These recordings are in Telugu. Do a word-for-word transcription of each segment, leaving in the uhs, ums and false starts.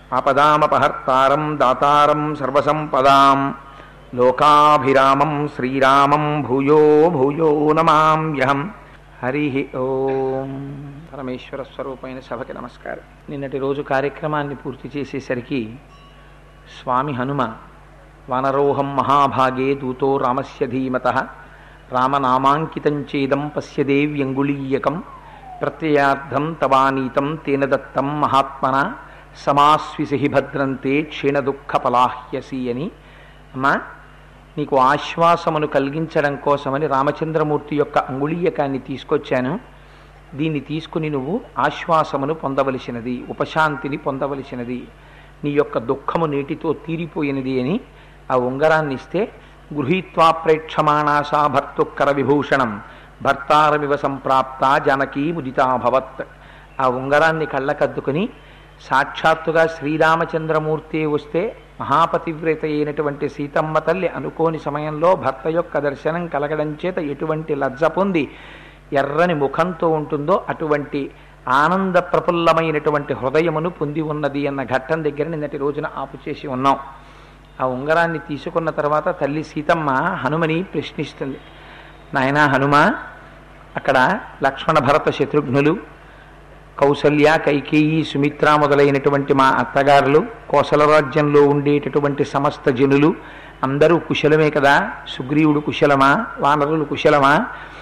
ఆపదామపహర్తారం దాతారం సర్వసంపదాం లోకాభిరామం శ్రీరామం భూయో భూయో నమామ్యహం. హరి ఓం. పరమేశ్వర స్వరూపమైన సభకి నమస్కారం. నిన్నటి రోజు కార్యక్రమాన్ని పూర్తి చేసేసరికి స్వామి హనుమ వానరోహం మహాభాగే దూతో రామస్య ధీమతః రామనామాంకితం చేదం పశ్య దేవ్యంగుళీయకం ప్రత్యయార్థం తవానీతం తేన దత్తం మహాత్మన సమాస్విసి భద్రంతే క్షీణ దుఃఖ పలాహ్యసి అని. అమ్మా, నీకు ఆశ్వాసమును కలిగించడం కోసమని రామచంద్రమూర్తి యొక్క అంగుళీయకాన్ని తీసుకొచ్చాను. దీన్ని తీసుకుని నువ్వు ఆశ్వాసమును పొందవలసినది, ఉపశాంతిని పొందవలసినది, నీ యొక్క దుఃఖము నీటితో తీరిపోయినది అని ఆ ఉంగరాన్ని ఇస్తే, గృహీత్వా ప్రేక్షమాణాసా భర్తుక్కర విభూషణం భర్తారమివ సంప్రాప్త జానకీ ముదితాభవత్. ఆ ఉంగరాన్ని కళ్ళకద్దుకుని సాక్షాత్తుగా శ్రీరామచంద్రమూర్తి వస్తే మహాపతివ్రత అయినటువంటి సీతమ్మ తల్లి అనుకోని సమయంలో భర్త యొక్క దర్శనం కలగడం చేత ఎటువంటి లజ్జ పొంది ఎర్రని ముఖంతో ఉంటుందో అటువంటి ఆనంద ప్రఫుల్లమైనటువంటి హృదయమును పొంది ఉన్నది అన్న ఘట్టం దగ్గర నిన్నటి రోజున ఆపు చేసి ఉన్నాం. ఆ ఉంగరాన్ని తీసుకున్న తర్వాత తల్లి సీతమ్మ హనుమని ప్రశ్నిస్తుంది. నాయనా హనుమ, అక్కడ లక్ష్మణ భరత శత్రుఘ్నులు, కౌసల్య కైకేయి సుమిత్ర మొదలైనటువంటి మా అత్తగారులు, కోసల రాజ్యంలో ఉండేటటువంటి సమస్త జనులు అందరూ కుశలమే కదా? సుగ్రీవుడు కుశలమా? వానరులు కుశలమా?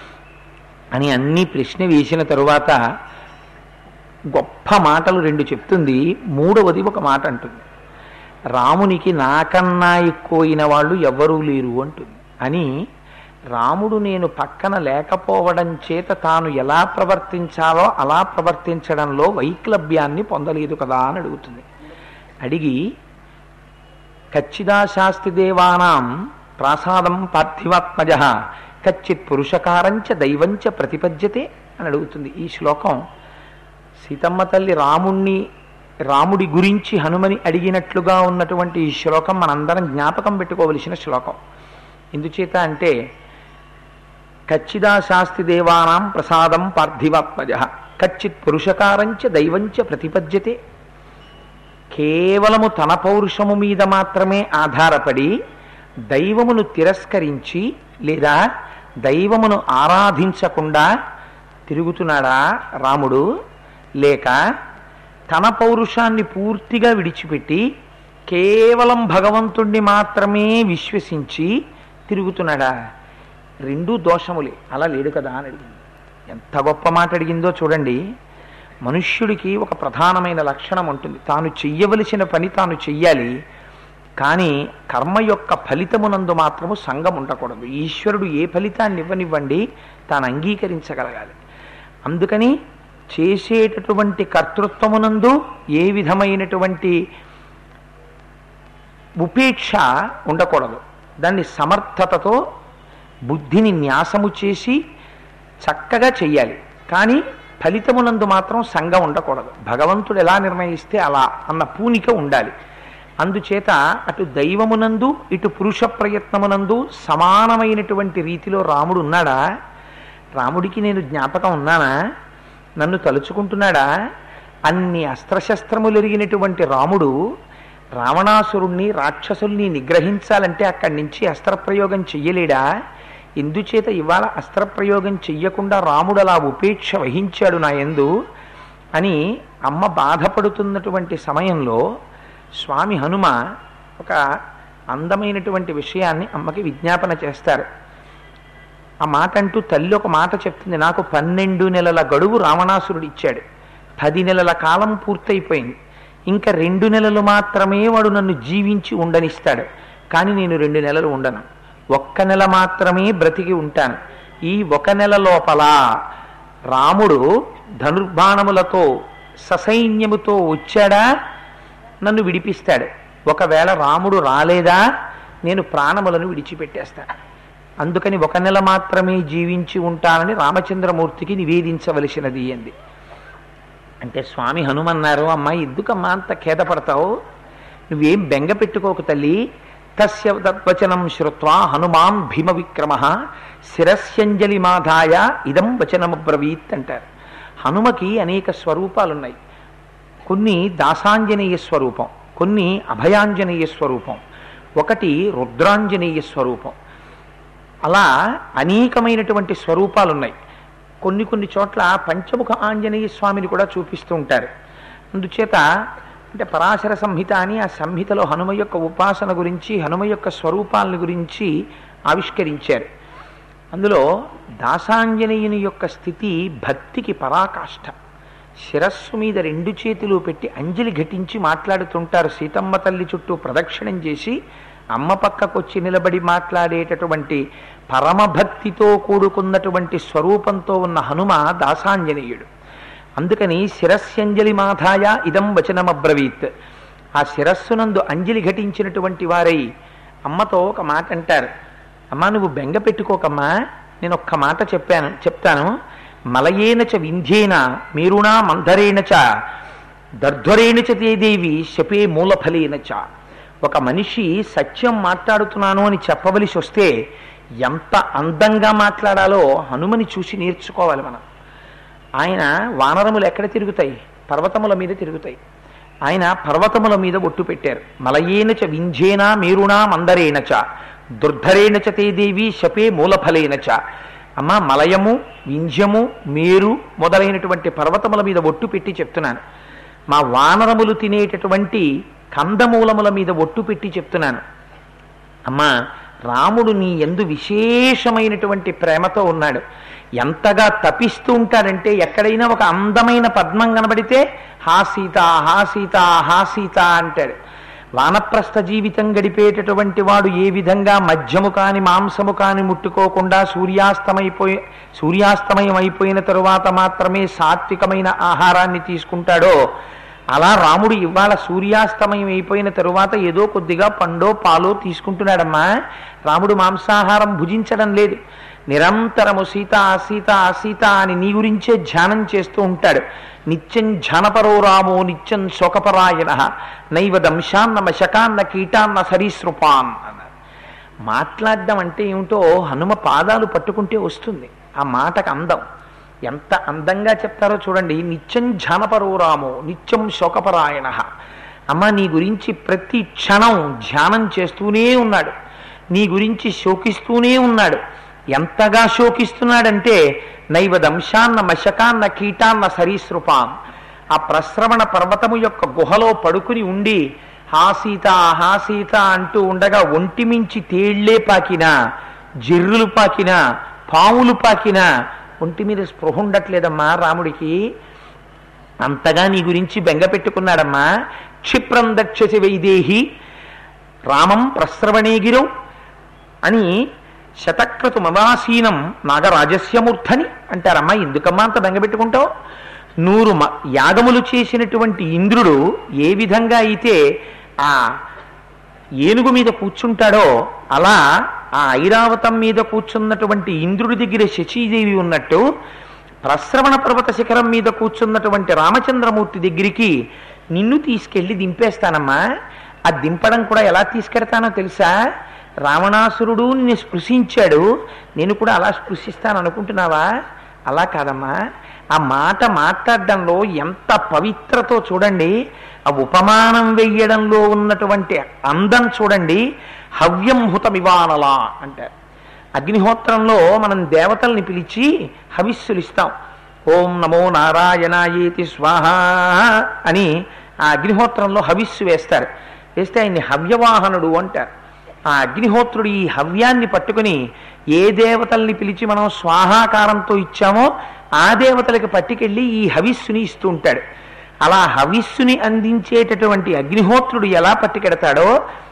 అని అన్ని ప్రశ్న వేసిన తరువాత గొప్ప మాటలు రెండు చెప్తుంది. మూడవది ఒక మాట అంటుంది, రామునికి నాకన్నా ఎక్కువైన వాళ్ళు ఎవ్వరూ లేరు అంటుంది. అని రాముడు నేను పక్కన లేకపోవడం చేత తాను ఎలా ప్రవర్తించాలో అలా ప్రవర్తించడంలో వైక్లభ్యాన్ని పొందలేదు కదా అని అడుగుతుంది. అడిగి కచ్చిదా శాస్తి దేవానాం ప్రాసాదం పార్థివాత్మజ కచ్చిత్ పురుషకారంచ దైవంచ ప్రతిపద్యతే అని అడుగుతుంది. ఈ శ్లోకం సీతమ్మ తల్లి రాముణ్ణి రాముడి గురించి హనుమని అడిగినట్లుగా ఉన్నటువంటి ఈ శ్లోకం మనందరం జ్ఞాపకం పెట్టుకోవలసిన శ్లోకం. ఎందుచేత అంటే కచ్చిదా శాస్తి దేవానాం ప్రసాదం పార్థివాత్మజ కచ్చిత్ పురుషకారంచ దైవంచ ప్రతిపద్యతే. కేవలము తన పౌరుషము మీద మాత్రమే ఆధారపడి దైవమును తిరస్కరించి లేదా దైవమును ఆరాధించకుండా తిరుగుతున్నాడా రాముడు? లేక తన పౌరుషాన్ని పూర్తిగా విడిచిపెట్టి కేవలం భగవంతుణ్ణి మాత్రమే విశ్వసించి తిరుగుతున్నాడా? రెండూ దోషములే. అలా లేడు కదా అని అడిగింది. ఎంత గొప్ప మాట అడిగిందో చూడండి. మనుష్యుడికి ఒక ప్రధానమైన లక్షణం ఉంటుంది, తాను చెయ్యవలసిన పని తాను చెయ్యాలి, కానీ కర్మ యొక్క ఫలితమునందు మాత్రము సంగం ఉండకూడదు. ఈశ్వరుడు ఏ ఫలితాన్ని ఇవ్వనివ్వండి, తాను అంగీకరించగలగాలి. అందుకని చేసేటటువంటి కర్తృత్వమునందు ఏ విధమైనటువంటి ఉపేక్ష ఉండకూడదు. దాన్ని సమర్థతతో బుద్ధిని న్యాసము చేసి చక్కగా చెయ్యాలి, కానీ ఫలితమునందు మాత్రం సంగం ఉండకూడదు. భగవంతుడు ఎలా నిర్ణయిస్తే అలా అన్న పూనిక ఉండాలి. అందుచేత అటు దైవమునందు ఇటు పురుష ప్రయత్నమునందు సమానమైనటువంటి రీతిలో రాముడు ఉన్నాడా? రాముడికి నేను జ్ఞాపకం ఉన్నానా? నన్ను తలుచుకుంటున్నాడా? అన్ని అస్త్రశస్త్రములు ఎరిగినటువంటి రాముడు రావణాసురుణ్ణి రాక్షసుల్ని నిగ్రహించాలంటే అక్కడి నుంచి అస్త్రప్రయోగం చెయ్యలేడా? ఎందుచేత ఇవాళ అస్త్రప్రయోగం చెయ్యకుండా రాముడు అలా ఉపేక్ష వహించాడు నా యందు అని అమ్మ బాధపడుతున్నటువంటి సమయంలో స్వామి హనుమ ఒక అందమైనటువంటి విషయాన్ని అమ్మకి విజ్ఞాపన చేస్తారు. ఆ మాట అంటూ తల్లి ఒక మాట చెప్తుంది, నాకు పన్నెండు నెలల గడువు రావణాసురుడు ఇచ్చాడు, పది నెలల కాలం పూర్తయిపోయింది, ఇంకా రెండు నెలలు మాత్రమే వాడు నన్ను జీవించి ఉండనిస్తాడు, కానీ నేను రెండు నెలలు ఉండను, ఒక్క నెల మాత్రమే బ్రతికి ఉంటాను. ఈ ఒక నెల లోపల రాముడు ధనుర్బాణములతో ససైన్యముతో వచ్చాడా నన్ను విడిపిస్తాడు, ఒకవేళ రాముడు రాలేదా నేను ప్రాణములను విడిచిపెట్టేస్తాను. అందుకని ఒక నెల మాత్రమే జీవించి ఉంటానని రామచంద్రమూర్తికి నివేదించవలసినది అంది. అంటే స్వామి హనుమన్నారు, అమ్మాయి ఎందుకమ్మా అంత ఖేదపడతావు, నువ్వేం బెంగ పెట్టుకోకు తల్లి. తస్య తద్వచనం శ్రుత్వా హనుమాన్ భీమ విక్రమ శిరస్యంజలి మాధాయ ఇదం వచనమబ్రవీత్ అంటారు. హనుమకి అనేక స్వరూపాలున్నాయి. కొన్ని దాసాంజనేయ స్వరూపం, కొన్ని అభయాంజనేయ స్వరూపం, ఒకటి రుద్రాంజనేయ స్వరూపం. అలా అనేకమైనటువంటి స్వరూపాలు ఉన్నాయి. కొన్ని కొన్ని చోట్ల పంచముఖ ఆంజనేయ స్వామిని కూడా చూపిస్తూ ఉంటారు. అందుచేత అంటే పరాశర సంహిత అని ఆ సంహితలో హనుమ యొక్క ఉపాసన గురించి, హనుమ యొక్క స్వరూపాలను గురించి ఆవిష్కరించారు. అందులో దాసాంజనేయుని యొక్క స్థితి భక్తికి పరాకాష్ఠ. శిరస్సు మీద రెండు చేతులు పెట్టి అంజలి ఘటించి మాట్లాడుతుంటారు. సీతమ్మ తల్లి చుట్టూ ప్రదక్షిణం చేసి అమ్మ పక్కకొచ్చి నిలబడి మాట్లాడేటటువంటి పరమభక్తితో కూడుకున్నటువంటి స్వరూపంతో ఉన్న హనుమ దాసాంజనేయుడు. అందుకని శిరస్యంజలి మాధాయ ఇదం వచనమబ్రవీత్. ఆ శిరస్సునందు అంజలి ఘటించినటువంటి వారై అమ్మతో ఒక మాట అంటారు. అమ్మా, నువ్వు బెంగ పెట్టుకోకమ్మా, నేను ఒక్క మాట చెప్పాను చెప్తాను మలయేన చ వింధ్యేన మేరుణా మందరేణ చ దర్ధ్వరేణ చ తే దేవి శపే మూలఫలేన చ. ఒక మనిషి సత్యం మాట్లాడుతున్నాను అని చెప్పవలసి వస్తే ఎంత అందంగా మాట్లాడాలో హనుమని చూసి నేర్చుకోవాలి మనం. ఆయన వానరములు ఎక్కడ తిరుగుతాయి? పర్వతముల మీద తిరుగుతాయి. ఆయన పర్వతముల మీద ఒట్టు పెట్టారు. మలయేన చ వింధ్యేన మేరుణా మందరేణ చ దుర్ధరేణ చ తే దేవి శపే మూలఫలేన చ. అమ్మ, మలయము, వింధ్యము, మేరు మొదలైనటువంటి పర్వతముల మీద ఒట్టు పెట్టి చెప్తున్నాను. మా వానరములు తినేటటువంటి కందమూలముల మీద ఒట్టు పెట్టి చెప్తున్నాను. అమ్మా, రాముడు నీ యందు విశేషమైనటువంటి ప్రేమతో ఉన్నాడు. ఎంతగా తపిస్తూ ఉంటాడంటే ఎక్కడైనా ఒక అందమైన పద్మం కనబడితే హా సీత, హా సీత, హా సీత అంటాడు. వానప్రస్థ జీవితం గడిపేటటువంటి వాడు ఏ విధంగా మద్యము కాని మాంసము కాని ముట్టుకోకుండా సూర్యాస్తమైపోయి సూర్యాస్తమయం అయిపోయిన తరువాత మాత్రమే సాత్వికమైన ఆహారాన్ని తీసుకుంటాడో, అలా రాముడు ఇవాళ సూర్యాస్తమయం అయిపోయిన తరువాత ఏదో కొద్దిగా పండో పాలో తీసుకుంటున్నాడమ్మా. రాముడు మాంసాహారం భుజించడం లేదు. నిరంతరము సీత సీత సీత అని నీ గురించే ధ్యానం చేస్తూ ఉంటాడు. నిత్యం ధ్యానపరో రామో నిత్యం శోకపరాయణ నైవ దంశాన్న శకాన్న కీటాన్న సరీసృపాన్ అన్నారు. మాట్లాడడం అంటే ఏమిటో హనుమ పాదాలు పట్టుకుంటే వస్తుంది ఆ మాటకు అందం. ఎంత అందంగా చెప్తారో చూడండి. నిత్యం ధ్యానపరో రామో నిత్యం శోకపరాయణ. అమ్మ, నీ గురించి ప్రతి క్షణం ధ్యానం చేస్తూనే ఉన్నాడు, నీ గురించి శోకిస్తూనే ఉన్నాడు. ఎంతగా శోకిస్తున్నాడంటే నైవ దంశాన్న మశకాన్న కీటాన్న సరీసృపాన్. ఆ ప్రస్రవణ పర్వతము యొక్క గుహలో పడుకుని ఉండి హా సీత, హా సీత అంటూ ఉండగా ఒంటిమించి తేళ్లే పాకినా, జిర్రులు పాకినా, పాములు పాకినా ఒంటి మీద స్పృహ ఉండట్లేదమ్మా రాముడికి. అంతగా నీ గురించి బెంగ పెట్టుకున్నాడమ్మా. క్షిప్రం దక్షసి వైదేహి రామం ప్రస్రవణేగిరం అని శతక్రతుమవాసీనం నాగరాజస్యమూర్ధని అంటారమ్మా. ఎందుకమ్మా అంత బెంగపెట్టుకుంటావు? నూరు యాగములు చేసినటువంటి ఇంద్రుడు ఏ విధంగా అయితే ఆ ఏనుగు మీద కూర్చుంటాడో అలా ఆ ఐరావతం మీద కూర్చున్నటువంటి ఇంద్రుడి దగ్గర శచీదేవి ఉన్నట్టు ప్రస్రవణ పర్వత శిఖరం మీద కూర్చున్నటువంటి రామచంద్రమూర్తి దగ్గరికి నిన్ను తీసుకెళ్లి దింపేస్తానమ్మా. ఆ దింపడం కూడా ఎలా తీసుకెడతానో తెలుసా? రావణాసురుడు నిన్ను స్పృశించాడు, నేను కూడా అలా స్పృశిస్తాను అనుకుంటున్నావా? అలా కాదమ్మా. ఆ మాట మాట్లాడడంలో ఎంత పవిత్రతో చూడండి. ఆ ఉపమానం వెయ్యడంలో ఉన్నటువంటి అందం చూడండి. హవ్యం హుతమివానలా అంటారు. అగ్నిహోత్రంలో మనం దేవతల్ని పిలిచి హవిస్సులు ఇస్తాం. ఓం నమో నారాయణాయేతి స్వాహ అని ఆ అగ్నిహోత్రంలో హవిస్సు వేస్తారు. వేస్తే ఆయన్ని హవ్యవాహనుడు అంటారు. ఆ అగ్నిహోత్రుడు ఈ హవ్యాన్ని పట్టుకుని ఏ దేవతల్ని పిలిచి మనం స్వాహాకారంతో ఇచ్చామో ఆ దేవతలకు పట్టుకెళ్ళి ఈ హవిస్సుని ఇస్తూ ఉంటాడు. అలా హవిస్సుని అందించేటటువంటి అగ్నిహోత్రుడు ఎలా పట్టుకెడతాడో,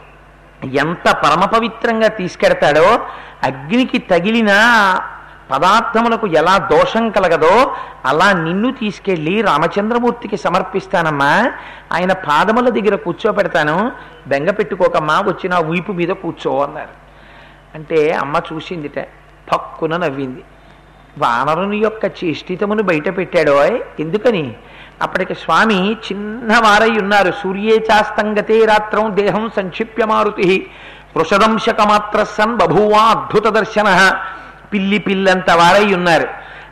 ఎంత పరమ పవిత్రంగా తీసుకెడతాడో, అగ్నికి తగిలిన పదార్థములకు ఎలా దోషం కలగదో అలా నిన్ను తీసుకెళ్ళి రామచంద్రమూర్తికి సమర్పిస్తానమ్మా. ఆయన పాదముల దగ్గర కూర్చోపెడతాను, బెంగ పెట్టుకోకమ్మా, వచ్చి నా వీపు మీద కూర్చో అన్నారు. అంటే అమ్మ చూసిందిట, పక్కున నవ్వింది. వానరుని యొక్క చేష్టితమును బయట పెట్టాడో. ఎందుకని? అప్పటికి స్వామి చిన్నవారై ఉన్నారు. సూర్యే చాస్తంగతే రాత్రం దేహం సంక్షిప్య మారుతి వృషదంశకమాత్ర సన్ బభూవా అద్భుత దర్శన. పిల్లి పిల్లంత వారై ఉన్నారు.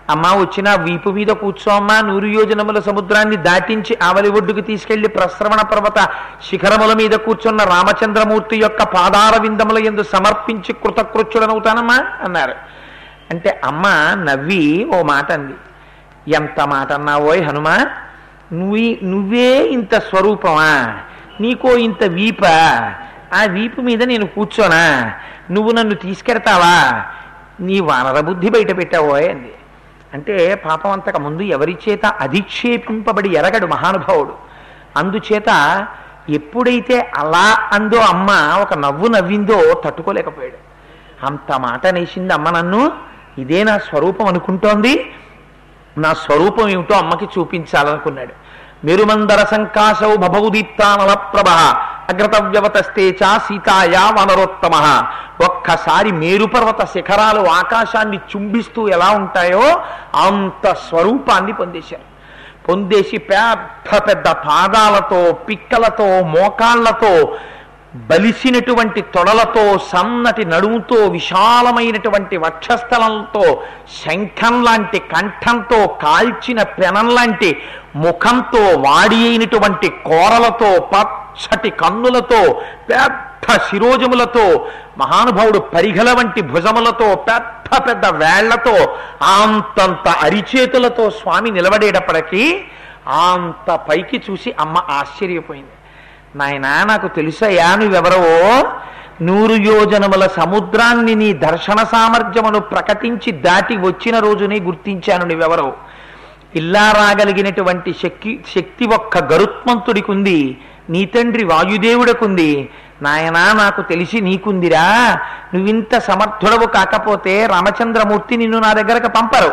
అమ్మ వచ్చిన వీపు మీద కూర్చోమ్మా, నూరు యోజనముల సముద్రాన్ని దాటించి ఆవలి ఒడ్డుకు తీసుకెళ్లి ప్రస్రవణ పర్వత శిఖరముల మీద కూర్చున్న రామచంద్రమూర్తి యొక్క పాదార విందముల యందు సమర్పించి కృతకృత్యుడనవుతానమ్మా అన్నారు. అంటే అమ్మ నవ్వి ఓ మాట అంది. ఎంత మాట అన్నావోయ్ హనుమా, నువ్వు నువ్వే ఇంత స్వరూపమా, నీకో ఇంత వీప, ఆ వీపు మీద నేను కూర్చోనా, నువ్వు నన్ను తీసుకెడతావా, నీ వానర బుద్ధి బయట పెట్టావోయ్ అంది. అంటే పాపం అంతకు ముందు ఎవరి చేత అధిక్షేపింపబడి ఎరగడు మహానుభావుడు. అందుచేత ఎప్పుడైతే అలా అందో అమ్మ ఒక నవ్వు నవ్విందో తట్టుకోలేకపోయాడు. అంత మాట నేసింది అమ్మ నన్ను, ఇదే నా స్వరూపం అనుకుంటోంది, నా స్వరూపం ఏమిటో అమ్మకి చూపించాలనుకున్నాడు. మెరుమందర సంకాశౌ భభౌదీప్తానల ప్రభ అగ్రతవ్యవతస్తే చ సీతాయా వనరోత్తమ. ఒక్కసారి మేరుపర్వత శిఖరాలు ఆకాశాన్ని చుంబిస్తూ ఎలా ఉంటాయో అంత స్వరూపాన్ని పొందేశారు. పొందేసి పెద్ద పెద్ద పాదాలతో, పిక్కలతో, మోకాళ్లతో, బలిసినటువంటి తొడలతో, సన్నటి నడుముతో, విశాలమైనటువంటి వక్షస్థలంతో, శంఖం లాంటి కంఠంతో, కాల్చిన పెనం లాంటి ముఖంతో, వాడి అయినటువంటి కోరలతో, పచ్చటి కన్నులతో, పెద్ద శిరోజములతో, మహానుభావుడు పరిఘల వంటి భుజములతో, పెద్ద పెద్ద వేళ్లతో, అంతంత అరిచేతులతో స్వామి నిలబడేటప్పటికీ అంత పైకి చూసి అమ్మ ఆశ్చర్యపోయింది. నాయనా నాకు తెలుసయ్యా నువ్వెవరవో, నూరు యోజనముల సముద్రాన్ని నీ దర్శన సామర్థ్యమును ప్రకటించి దాటి వచ్చిన రోజునే గుర్తించాను నువ్వెవరో. ఇలా రాగలిగినటువంటి శక్తి శక్తి ఒక్క గరుత్మంతుడికి ఉంది, నీ తండ్రి వాయుదేవుడికుంది. నాయనా నాకు తెలిసి నీకుందిరా, నువ్వింత సమర్థుడవు కాకపోతే రామచంద్రమూర్తి నిన్ను నా దగ్గరకు పంపరు.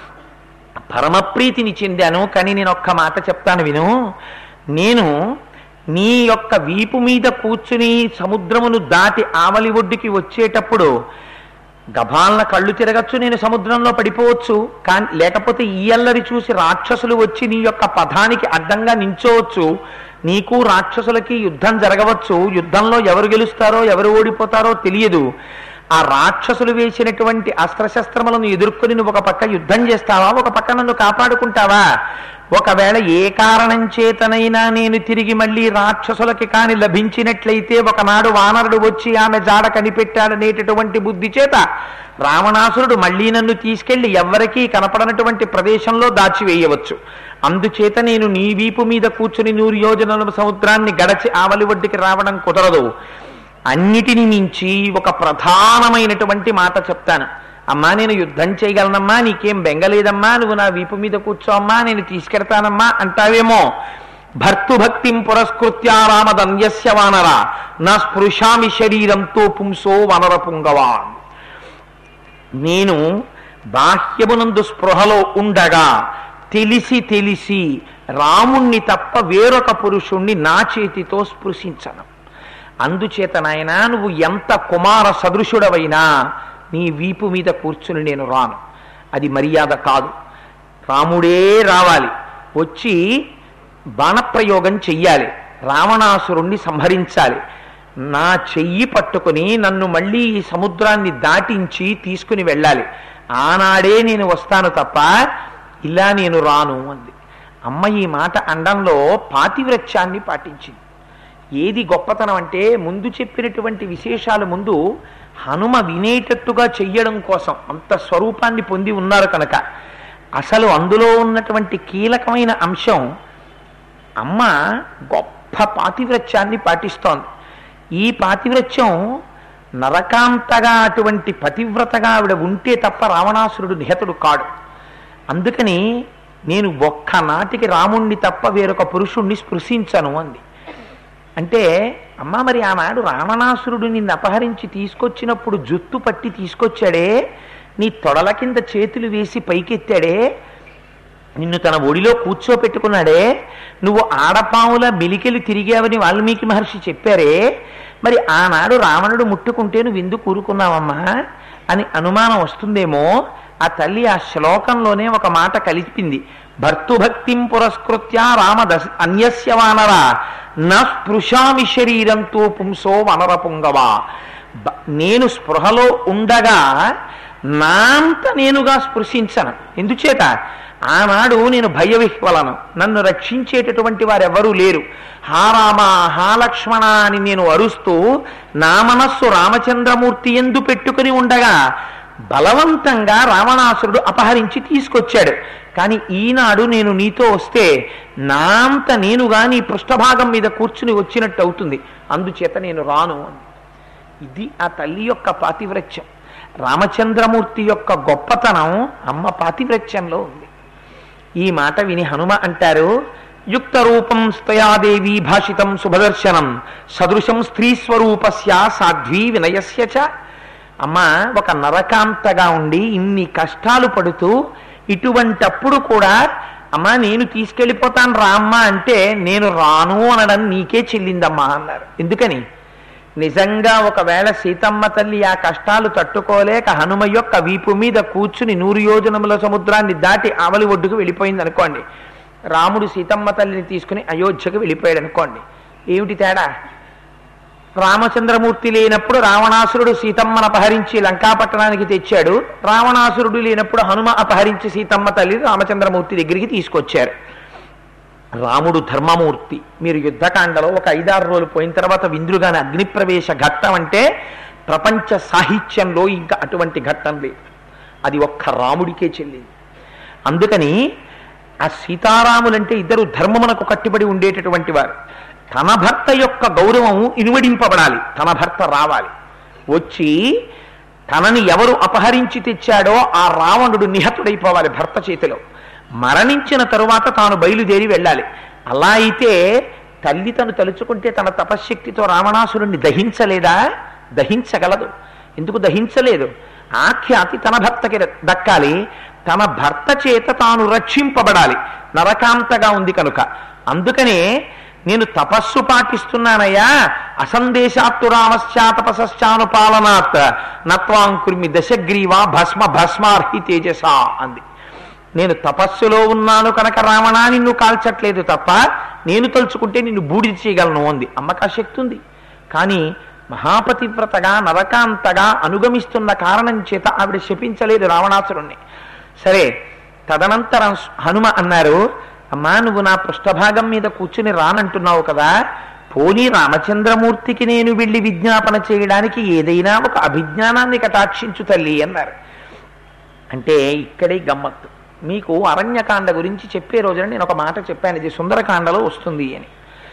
పరమప్రీతిని చెందాను, కానీ నేను ఒక్క మాట చెప్తాను విను. నేను నీ యొక్క వీపు మీద కూర్చుని సముద్రమును దాటి ఆవలి ఒడ్డుకి వచ్చేటప్పుడు గభాలన కళ్ళు తిరగచ్చు, నేను సముద్రంలో పడిపోవచ్చు, కానీ లేకపోతే ఈ అల్లరి చూసి రాక్షసులు వచ్చి నీ యొక్క పథానికి అడ్డంగా నించోవచ్చు, నీకు రాక్షసులకి యుద్ధం జరగవచ్చు. యుద్ధంలో ఎవరు గెలుస్తారో ఎవరు ఓడిపోతారో తెలియదు. ఆ రాక్షసులు వేసినటువంటి అస్త్రశస్త్రములను ఎదుర్కొని నువ్వు ఒక పక్క యుద్ధం చేస్తావా, ఒక పక్క నన్ను కాపాడుకుంటావా? ఒకవేళ ఏ కారణం చేతనైనా నేను తిరిగి మళ్ళీ రాక్షసులకి కాని లభించినట్లయితే ఒకనాడు వానరుడు వచ్చి ఆమె జాడ కనిపెట్టాడనేటటువంటి బుద్ధి చేత రావణాసురుడు మళ్ళీ నన్ను తీసుకెళ్లి ఎవ్వరికీ కనపడనటువంటి ప్రదేశంలో దాచివేయవచ్చు. అందుచేత నేను నీ వీపు మీద కూర్చుని నూరు యోజనల సముద్రాన్ని గడచి ఆవలి ఒడ్డుకి రావడం కుదరదు. అన్నిటిని మించి ఒక ప్రధానమైనటువంటి మాట చెప్తాను. అమ్మా నేను యుద్ధం చేయగలనమ్మా, నీకేం బెంగలేదమ్మా, నువ్వు నా వీపు మీద కూర్చోమ్మా, నేను తీసుకెడతానమ్మా అంటావేమో. భర్తుభక్తిం పురస్కృత్య రామదన్యస్య వానర నా స్పృశామి శరీరంతో పుంసో వనర పుంగవాన్. నేను బాహ్యమునందు స్పృహలో ఉండగా తెలిసి తెలిసి రాముణ్ణి తప్ప వేరొక పురుషుణ్ణి నా చేతితో స్పృశించను. అందుచేత నాయన నువ్వు ఎంత కుమార సదృశుడవైనా నీ వీపు మీద కూర్చుని నేను రాను, అది మర్యాద కాదు. రాముడే రావాలి, వచ్చి బాణప్రయోగం చెయ్యాలి, రావణాసురుణ్ణి సంహరించాలి. నా చెయ్యి పట్టుకుని నన్ను మళ్ళీ ఈ సముద్రాన్ని దాటించి తీసుకుని వెళ్ళాలి. ఆనాడే నేను వస్తాను తప్ప ఇలా నేను రాను అంది. అమ్మ ఈ మాట అండంలో పాతివ్రత్యాన్ని పాటించింది. ఏది గొప్పతనం అంటే ముందు చెప్పినటువంటి విశేషాలు ముందు హనుమ వినేటట్టుగా చెయ్యడం కోసం అంత స్వరూపాన్ని పొంది ఉన్నారు కనుక అసలు అందులో ఉన్నటువంటి కీలకమైన అంశం అమ్మ గొప్ప పాతివ్రత్యాన్ని పాటిస్తోంది. ఈ పాతివ్రత్యం నరకాంతగా అటువంటి పతివ్రతగా ఆవిడ ఉంటే తప్ప రావణాసురుడు నిహతుడు కాడు. అందుకని నేను ఒక్కనాటికి రాముణ్ణి తప్ప వేరొక పురుషుణ్ణి స్పృశించను అంది. అంటే అమ్మ మరి ఆనాడు రావణాసురుడు నిన్ను అపహరించి తీసుకొచ్చినప్పుడు జుత్తు పట్టి తీసుకొచ్చాడే, నీ తొడల కింద చేతులు వేసి పైకెత్తాడే, నిన్ను తన ఒడిలో కూర్చోపెట్టుకున్నాడే, నువ్వు ఆడపాముల మెలికెలు తిరిగావని వాల్మీకి మహర్షి చెప్పారే, మరి ఆనాడు రావణుడు ముట్టుకుంటే నువ్వు ఎందుకు కూరుకున్నావమ్మా అని అనుమానం వస్తుందేమో. ఆ తల్లి ఆ శ్లోకంలోనే ఒక మాట కలిపింది. భర్తుభక్తిం పురస్కృత్య రామ దశ అన్యస్య వానర నా స్పృశామి శరీరంతో పుంసో వనర పుంగవా. నేను స్పృహలో ఉండగా నా అంత నేనుగా స్పృశించను. ఎందుచేత ఆనాడు నేను భయవిహ్వలను, నన్ను రక్షించేటటువంటి వారెవరూ లేరు. హా రామ హా లక్ష్మణ అని నేను అరుస్తూ నా మనస్సు రామచంద్రమూర్తి యందు పెట్టుకుని ఉండగా బలవంతంగా రావణాసురుడు అపహరించి తీసుకొచ్చాడు. కానీ ఈనాడు నేను నీతో వస్తే నా అంత నేనుగా నీ పృష్ఠభాగం మీద కూర్చుని వచ్చినట్టు అవుతుంది, అందుచేత నేను రాను. ఇది ఆ తల్లి యొక్క పాతివ్రత్యం. రామచంద్రమూర్తి యొక్క గొప్పతనం అమ్మ పాతివ్రత్యంలో ఉంది. ఈ మాట విని హనుమ అంటారు, యుక్త రూపం స్తయాదేవి భాషితం శుభదర్శనం సదృశం స్త్రీ స్వరూపస్య సాధ్వీ వినయస్య చ. అమ్మ ఒక నరకాంతగా ఉండి ఇన్ని కష్టాలు పడుతూ ఇటువంటప్పుడు కూడా అమ్మ నేను తీసుకెళ్ళిపోతాను రా అమ్మ అంటే నేను రాను అనడం నీకే చెల్లిందమ్మా అన్నారు. ఎందుకని? నిజంగా ఒకవేళ సీతమ్మ తల్లి ఆ కష్టాలు తట్టుకోలేక హనుమ యొక్క వీపు మీద కూర్చుని నూరు యోజనముల సముద్రాన్ని దాటి ఆవలి ఒడ్డుకు వెళ్ళిపోయింది అనుకోండి, రాముడు సీతమ్మ తల్లిని తీసుకుని అయోధ్యకు వెళ్ళిపోయాడు అనుకోండి, ఏమిటి తేడా? రామచంద్రమూర్తి లేనప్పుడు రావణాసురుడు సీతమ్మను అపహరించి లంకాపట్టణానికి తెచ్చాడు, రావణాసురుడు లేనప్పుడు హనుమ అపహరించి సీతమ్మ తల్లి రామచంద్రమూర్తి దగ్గరికి తీసుకొచ్చారు. రాముడు ధర్మమూర్తి. మీరు యుద్ధకాండలో ఒక ఐదారు రోజులు పోయిన తర్వాత విందుగానే అగ్నిప్రవేశ ఘట్టం అంటే ప్రపంచ సాహిత్యంలో ఇంకా అటువంటి ఘట్టం లేదు, అది ఒక్క రాముడికే చెల్లింది. అందుకని ఆ సీతారాములంటే ఇద్దరు ధర్మమునకు కట్టుబడి ఉండేటటువంటి వారు. తన భర్త యొక్క గౌరవం ఇనువడింపబడాలి, తన భర్త రావాలి, వచ్చి తనని ఎవరు అపహరించి తెచ్చాడో ఆ రావణుడు నిహతుడైపోవాలి భర్త చేతిలో. మరణించిన తరువాత తాను బయలుదేరి వెళ్ళాలి. అలా అయితే తల్లి తను తలుచుకుంటే తన తపశ్శక్తితో రావణాసురుణ్ణి దహించలేదా? దహించగలదు. ఎందుకు దహించలేదు? ఆ ఖ్యాతి తన భర్తకి దక్కాలి, తన భర్త చేత తాను రక్షింపబడాలి, నరకాంతగా ఉంది కనుక. అందుకనే నేను తపస్సు పాటిస్తున్నానయ్యా, అసందేశాత్తు రామశ్చా తపశ్చానుపాలనాత్ నత్వాంకుర్మి దశగ్రీవా భస్మ భస్మార్హి తేజసా అంది. నేను తపస్సులో ఉన్నాను కనుక రావణా నిన్ను కాల్చట్లేదు తప్ప నేను తలుచుకుంటే నిన్ను బూడిద చేయగలను అంది. అమ్మకు ఆ శక్తి ఉంది. కానీ మహాపతివ్రతగా నరకాంతగా అనుగమిస్తున్న కారణం చేత ఆవిడ శపించలేదు రావణాసురుణ్ణి. సరే, తదనంతరం హనుమ అన్నారు, అమ్మా నువ్వు నా పృష్ఠభాగం మీద కూర్చుని రానంటున్నావు కదా, పోనీ రామచంద్రమూర్తికి నేను వెళ్ళి విజ్ఞాపన చేయడానికి ఏదైనా ఒక అభిజ్ఞానాన్ని కటాక్షించు తల్లి అన్నారు. అంటే ఇక్కడే గమ్మత్తు. మీకు అరణ్యకాండ గురించి చెప్పే రోజున నేను ఒక మాట చెప్పాను, ఇది సుందరకాండలో వస్తుంది అని.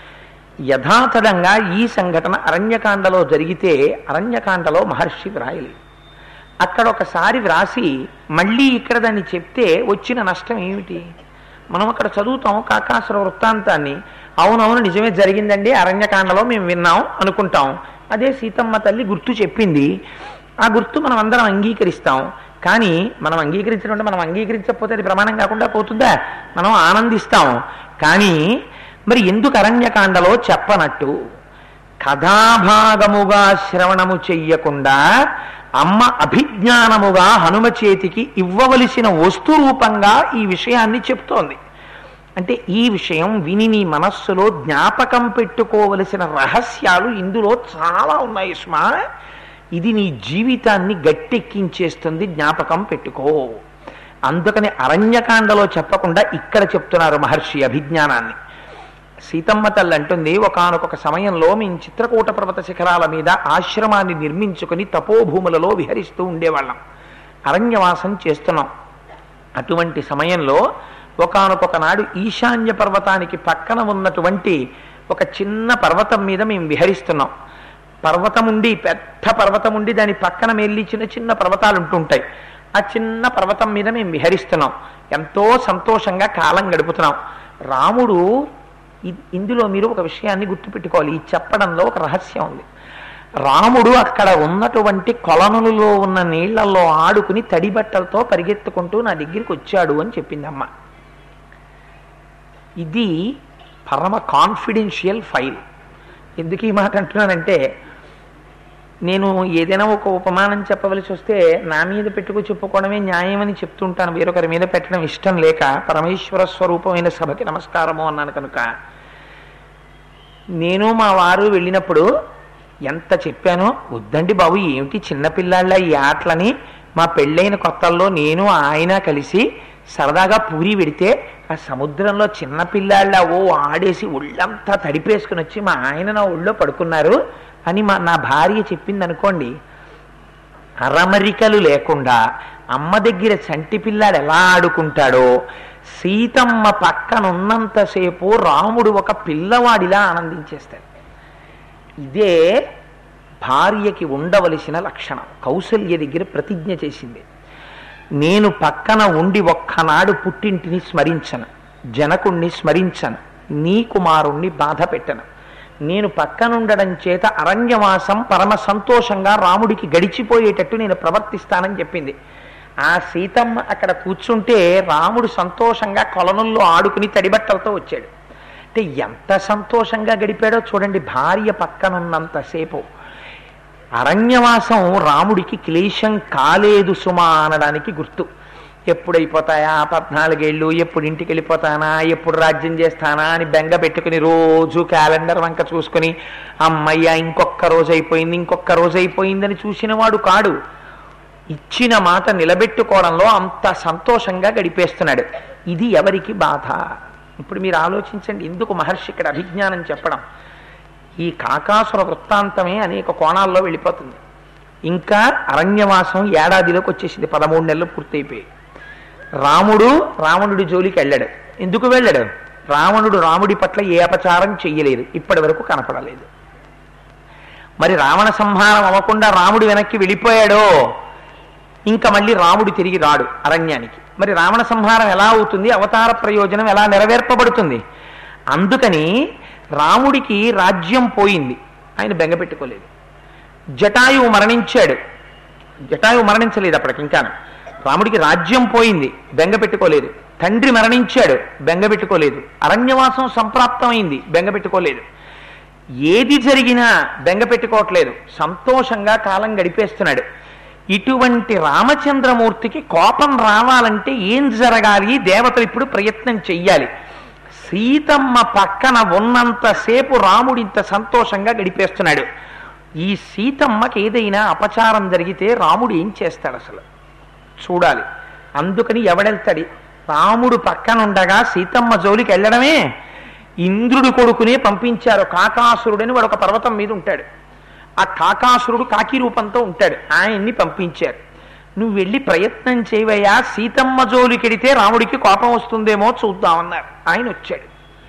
యథాతథంగా ఈ సంఘటన అరణ్యకాండలో జరిగితే అరణ్యకాండలో మహర్షి వ్రాయలేదు. అక్కడ ఒకసారి వ్రాసి మళ్ళీ ఇక్కడ దాన్ని చెప్తే వచ్చిన నష్టం ఏమిటి? మనం అక్కడ చదువుతాం కాకాసుర వృత్తాంతాన్ని, అవునవును నిజమే జరిగిందండి అరణ్యకాండలో మేము విన్నాం అనుకుంటాం. అదే సీతమ్మ తల్లి గుర్తు చెప్పింది, ఆ గుర్తు మనం అందరం అంగీకరిస్తాం. కానీ మనం అంగీకరించడం అంటే మనం అంగీకరించకపోతే అది ప్రమాణం కాకుండా పోతుందా? మనం ఆనందిస్తాం. కానీ మరి ఎందుకు అరణ్యకాండలో చెప్పనట్టు? కథాభాగముగా శ్రవణము చెయ్యకుండా అమ్మ అభిజ్ఞానముగా హనుమ చేతికి ఇవ్వవలసిన వస్తు రూపంగా ఈ విషయాన్ని చెప్తోంది. అంటే ఈ విషయం విని నీ మనస్సులో జ్ఞాపకం పెట్టుకోవలసిన రహస్యాలు ఇందులో చాలా ఉన్నాయి సుమా. ఇది నీ జీవితాన్ని గట్టెక్కించేస్తుంది, జ్ఞాపకం పెట్టుకో. అందుకని అరణ్యకాండలో చెప్పకుండా ఇక్కడ చెప్తున్నారు మహర్షి అభిజ్ఞానాన్ని. సీతమ్మ తల్లి అంటుంది, ఒకానొక సమయంలో మేము చిత్రకూట పర్వత శిఖరాల మీద ఆశ్రమాన్ని నిర్మించుకుని తపోభూములలో విహరిస్తూ ఉండేవాళ్ళం, అరణ్యవాసం చేస్తున్నాం. అటువంటి సమయంలో ఒకానొక నాడు ఈశాన్య పర్వతానికి పక్కన ఉన్నటువంటి ఒక చిన్న పర్వతం మీద మేము విహరిస్తున్నాం. పర్వతం ఉండి పెద్ద పర్వతం ఉండి దాని పక్కన మెల్లి చిన్న చిన్న పర్వతాలు ఉంటుంటాయి. ఆ చిన్న పర్వతం మీద మేము విహరిస్తున్నాం, ఎంతో సంతోషంగా కాలం గడుపుతున్నాం. రాముడు ఇందులో మీరు ఒక విషయాన్ని గుర్తుపెట్టుకోవాలి, ఈ చెప్పడంలో ఒక రహస్యం ఉంది. రాముడు అక్కడ ఉన్నటువంటి కొలనులలో ఉన్న నీళ్లలో ఆడుకుని తడి బట్టలతో పరిగెత్తుకుంటూ నా దగ్గరికి వచ్చాడు అని చెప్పింది అమ్మ. ఇది పరమ కాన్ఫిడెన్షియల్ ఫైల్. ఎందుకు ఈ మాట అంటున్నానంటే, నేను ఏదైనా ఒక ఉపమానం చెప్పవలసి వస్తే నా మీద పెట్టుకు చెప్పుకోవడమే న్యాయమని చెప్తుంటాను, వేరొకరి మీద పెట్టడం ఇష్టం లేక. పరమేశ్వర స్వరూపమైన సభకి నమస్కారము అన్నాను కనుక. నేను మా వారు వెళ్ళినప్పుడు ఎంత చెప్పానో, వద్దండి బాబు ఏమిటి చిన్నపిల్లాళ్ళ ఈ ఆటలని, మా పెళ్ళైన కొత్తల్లో నేను ఆయన కలిసి సరదాగా పూరి పెడితే ఆ సముద్రంలో చిన్నపిల్లాళ్ళ ఓ ఆడేసి ఒళ్ళంతా తడిపేసుకుని వచ్చి మా ఆయన నా ఒళ్ళో పడుకున్నారు అని మా నా భార్య చెప్పింది అనుకోండి. అరమరికలు లేకుండా అమ్మ దగ్గర చంటి పిల్లాడు ఎలా ఆడుకుంటాడో సీతమ్మ పక్కన ఉన్నంతసేపు రాముడు ఒక పిల్లవాడిలా ఆనందించేస్తాడు. ఇదే భార్యకి ఉండవలసిన లక్షణం. కౌసల్య దగ్గర ప్రతిజ్ఞ చేసింది, నేను పక్కన ఉండి ఒక్కనాడు పుట్టింటిని స్మరించను, జనకుణ్ణి స్మరించను, నీ కుమారుణ్ణి బాధ పెట్టను, నేను పక్కనుండడం చేత అరణ్యవాసం పరమ సంతోషంగా రాముడికి గడిచిపోయేటట్టు నేను ప్రవర్తిస్తానని చెప్పింది. ఆ సీతమ్మ అక్కడ కూర్చుంటే రాముడు సంతోషంగా కొలనుల్లో ఆడుకుని తడిబట్టలతో వచ్చాడు. అంటే ఎంత సంతోషంగా గడిపాడో చూడండి భార్య పక్కనున్నంతసేపు. అరణ్యవాసం రాముడికి క్లేశం కాలేదు సుమా అనడానికి గుర్తు. ఎప్పుడైపోతాయా పద్నాలుగేళ్ళు, ఎప్పుడు ఇంటికి వెళ్ళిపోతానా, ఎప్పుడు రాజ్యం చేస్తానా అని బెంగ పెట్టుకుని రోజు క్యాలెండర్ వంక చూసుకుని అమ్మయ్య ఇంకొక రోజు అయిపోయింది ఇంకొక రోజు అయిపోయిందని చూసినవాడు కాడు. ఇచ్చిన మాట నిలబెట్టుకోవడంలో అంత సంతోషంగా గడిపేస్తున్నాడు. ఇది ఎవరికి బాధ? ఇప్పుడు మీరు ఆలోచించండి, ఎందుకు మహర్షి ఇక్కడ అభిజ్ఞానం చెప్పడం. ఈ కాకాసుర వృత్తాంతమే అనేక కోణాల్లో వెళ్ళిపోతుంది. ఇంకా అరణ్యవాసం ఏడాదిలోకి వచ్చేసింది, పదమూడు నెలలు పూర్తయిపోయి. రాముడు రావణుడి జోలికి వెళ్ళాడు. ఎందుకు వెళ్ళాడు? రావణుడు రాముడి పట్ల ఏ అపచారం చెయ్యలేదు, ఇప్పటి వరకు కనపడలేదు. మరి రావణ సంహారం అవ్వకుండా రాముడు వెనక్కి వెళ్ళిపోయాడో ఇంకా మళ్ళీ రాముడు తిరిగి రాడు అరణ్యానికి. మరి రావణ సంహారం ఎలా అవుతుంది? అవతార ప్రయోజనం ఎలా నెరవేర్పబడుతుంది? అందుకని రాముడికి రాజ్యం పోయింది, ఆయన బెంగ పెట్టుకోలేదు. జటాయువు మరణించాడు, జటాయువు మరణించలేదు అప్పటికి ఇంకా. రాముడికి రాజ్యం పోయింది, బెంగ పెట్టుకోలేదు. తండ్రి మరణించాడు, బెంగ పెట్టుకోలేదు. అరణ్యవాసం సంప్రాప్తమైంది, బెంగ పెట్టుకోలేదు. ఏది జరిగినా బెంగ పెట్టుకోవట్లేదు, సంతోషంగా కాలం గడిపేస్తున్నాడు. ఇటువంటి రామచంద్రమూర్తికి కోపం రావాలంటే ఏం జరగాలి? దేవతలు ఇప్పుడు ప్రయత్నం చెయ్యాలి. సీతమ్మ పక్కన ఉన్నంతసేపు రాముడు ఇంత సంతోషంగా గడిపేస్తున్నాడు. ఈ సీతమ్మకి ఏదైనా అపచారం జరిగితే రాముడు ఏం చేస్తాడు అసలు చూడాలి. అందుకని ఎవడెళ్తాడు? రాముడు పక్కన ఉండగా సీతమ్మ జోలికి వెళ్ళడమే. ఇంద్రుడు కొడుకునే పంపించారు, కాకాసురుడని వాడు ఒక పర్వతం మీద ఉంటాడు. ఆ కాకాసురుడు కాకి రూపంతో ఉంటాడు, ఆయన్ని పంపించారు. నువ్వు వెళ్ళి ప్రయత్నం చేయవయ్యా, సీతమ్మ జోలికెడితే రాముడికి కోపం వస్తుందేమో చూద్దామన్నారు. ఆయన వచ్చాడు.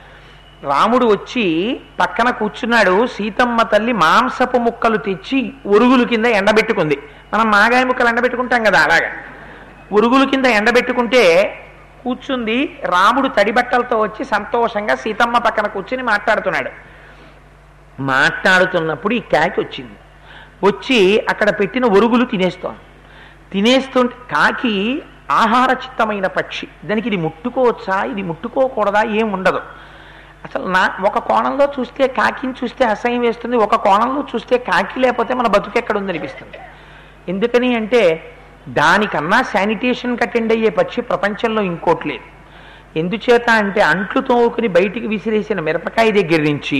రాముడు వచ్చి పక్కన కూర్చున్నాడు. సీతమ్మ తల్లి మాంసపు ముక్కలు తెచ్చి ఒరుగుల కింద ఎండబెట్టుకుంది. మనం మాగాయ ముక్కలు ఎండబెట్టుకుంటాం కదా, అలాగా ఒరుగుల కింద ఎండబెట్టుకుంటే కూర్చుంది. రాముడు తడిబట్టలతో వచ్చి సంతోషంగా సీతమ్మ పక్కన కూర్చుని మాట్లాడుతున్నాడు. మాట్లాడుతున్నప్పుడు ఈ కాకి వచ్చింది. వచ్చి అక్కడ పెట్టిన ఒరుగులు తినేస్తోంది. తినేస్తుంటే కాకి ఆహార చిత్తమైన పక్షి, దానికి ఇది ముట్టుకోవచ్చా ఇది ముట్టుకోకూడదా ఏం ఉండదు అసలు. నా ఒక కోణంలో చూస్తే కాకిని చూస్తే అసహ్యం వేస్తుంది, ఒక కోణంలో చూస్తే కాకి లేకపోతే మన బతుకెక్కడ ఉందనిపిస్తుంది. ఎందుకని అంటే దానికన్నా శానిటేషన్కి అటెండ్ అయ్యే పక్షి ప్రపంచంలో ఇంకోటి లేదు. ఎందుచేత అంటే అంట్లు తోముకుని బయటికి విసిరేసిన మిరపకాయ దగ్గర నుంచి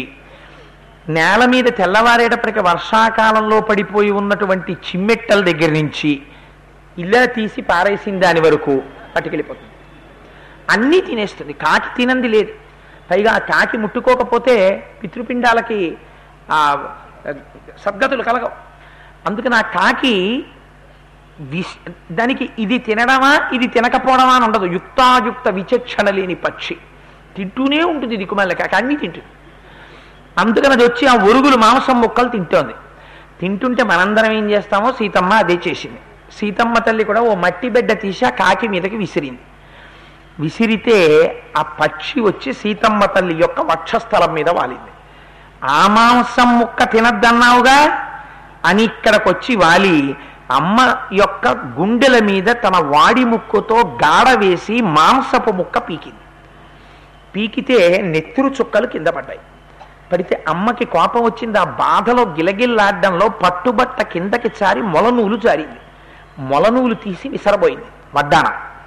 నేల మీద తెల్లవారేటప్పటికి వర్షాకాలంలో పడిపోయి ఉన్నటువంటి చిమ్మెట్టల దగ్గర నుంచి ఇలా తీసి పారేసిన దాని వరకు పట్టుకెళ్ళిపోతుంది. అన్నీ తినేస్తుంది, కాకి తినంది లేదు. పైగా ఆ కాకి ముట్టుకోకపోతే పితృపిండాలకి ఆ సద్గతులు కలగవు. అందుకని ఆ కాకి విష్ దానికి ఇది తినడమా ఇది తినకపోవడమా అని ఉండదు. యుక్తాయుక్త విచక్షణ లేని పక్షి, తింటూనే ఉంటుంది. దిక్కుమల్ల కాకి అన్నీ తింటుంది. అందుకని అది వచ్చి ఆ ఒరుగులు మాంసం ముక్కలు తింటోంది. తింటుంటే మనందరం ఏం చేస్తామో సీతమ్మ అదే చేసింది. సీతమ్మ తల్లి కూడా ఓ మట్టి బిడ్డ తీసి ఆ కాకి మీదకి విసిరింది. విసిరితే ఆ పక్షి వచ్చి సీతమ్మ తల్లి యొక్క వక్షస్థలం మీద వాలింది. ఆ మాంసం ముక్క తినద్దన్నావుగా అని ఇక్కడికి వచ్చి వాలి అమ్మ యొక్క గుండెల మీద తన వాడి ముక్కుతో గాడ వేసి మాంసపు ముక్క పీకింది. పీకితే నెత్తురు చుక్కలు కింద పడ్డాయి. పడితే అమ్మకి కోపం వచ్చింది. ఆ బాధలో గిలగిల్లాడ్డంలో పట్టుబట్ట కిందకి చారి మొలనూలు జారింది. మొలనూలు తీసి విసరబోయింది వడ్డాన.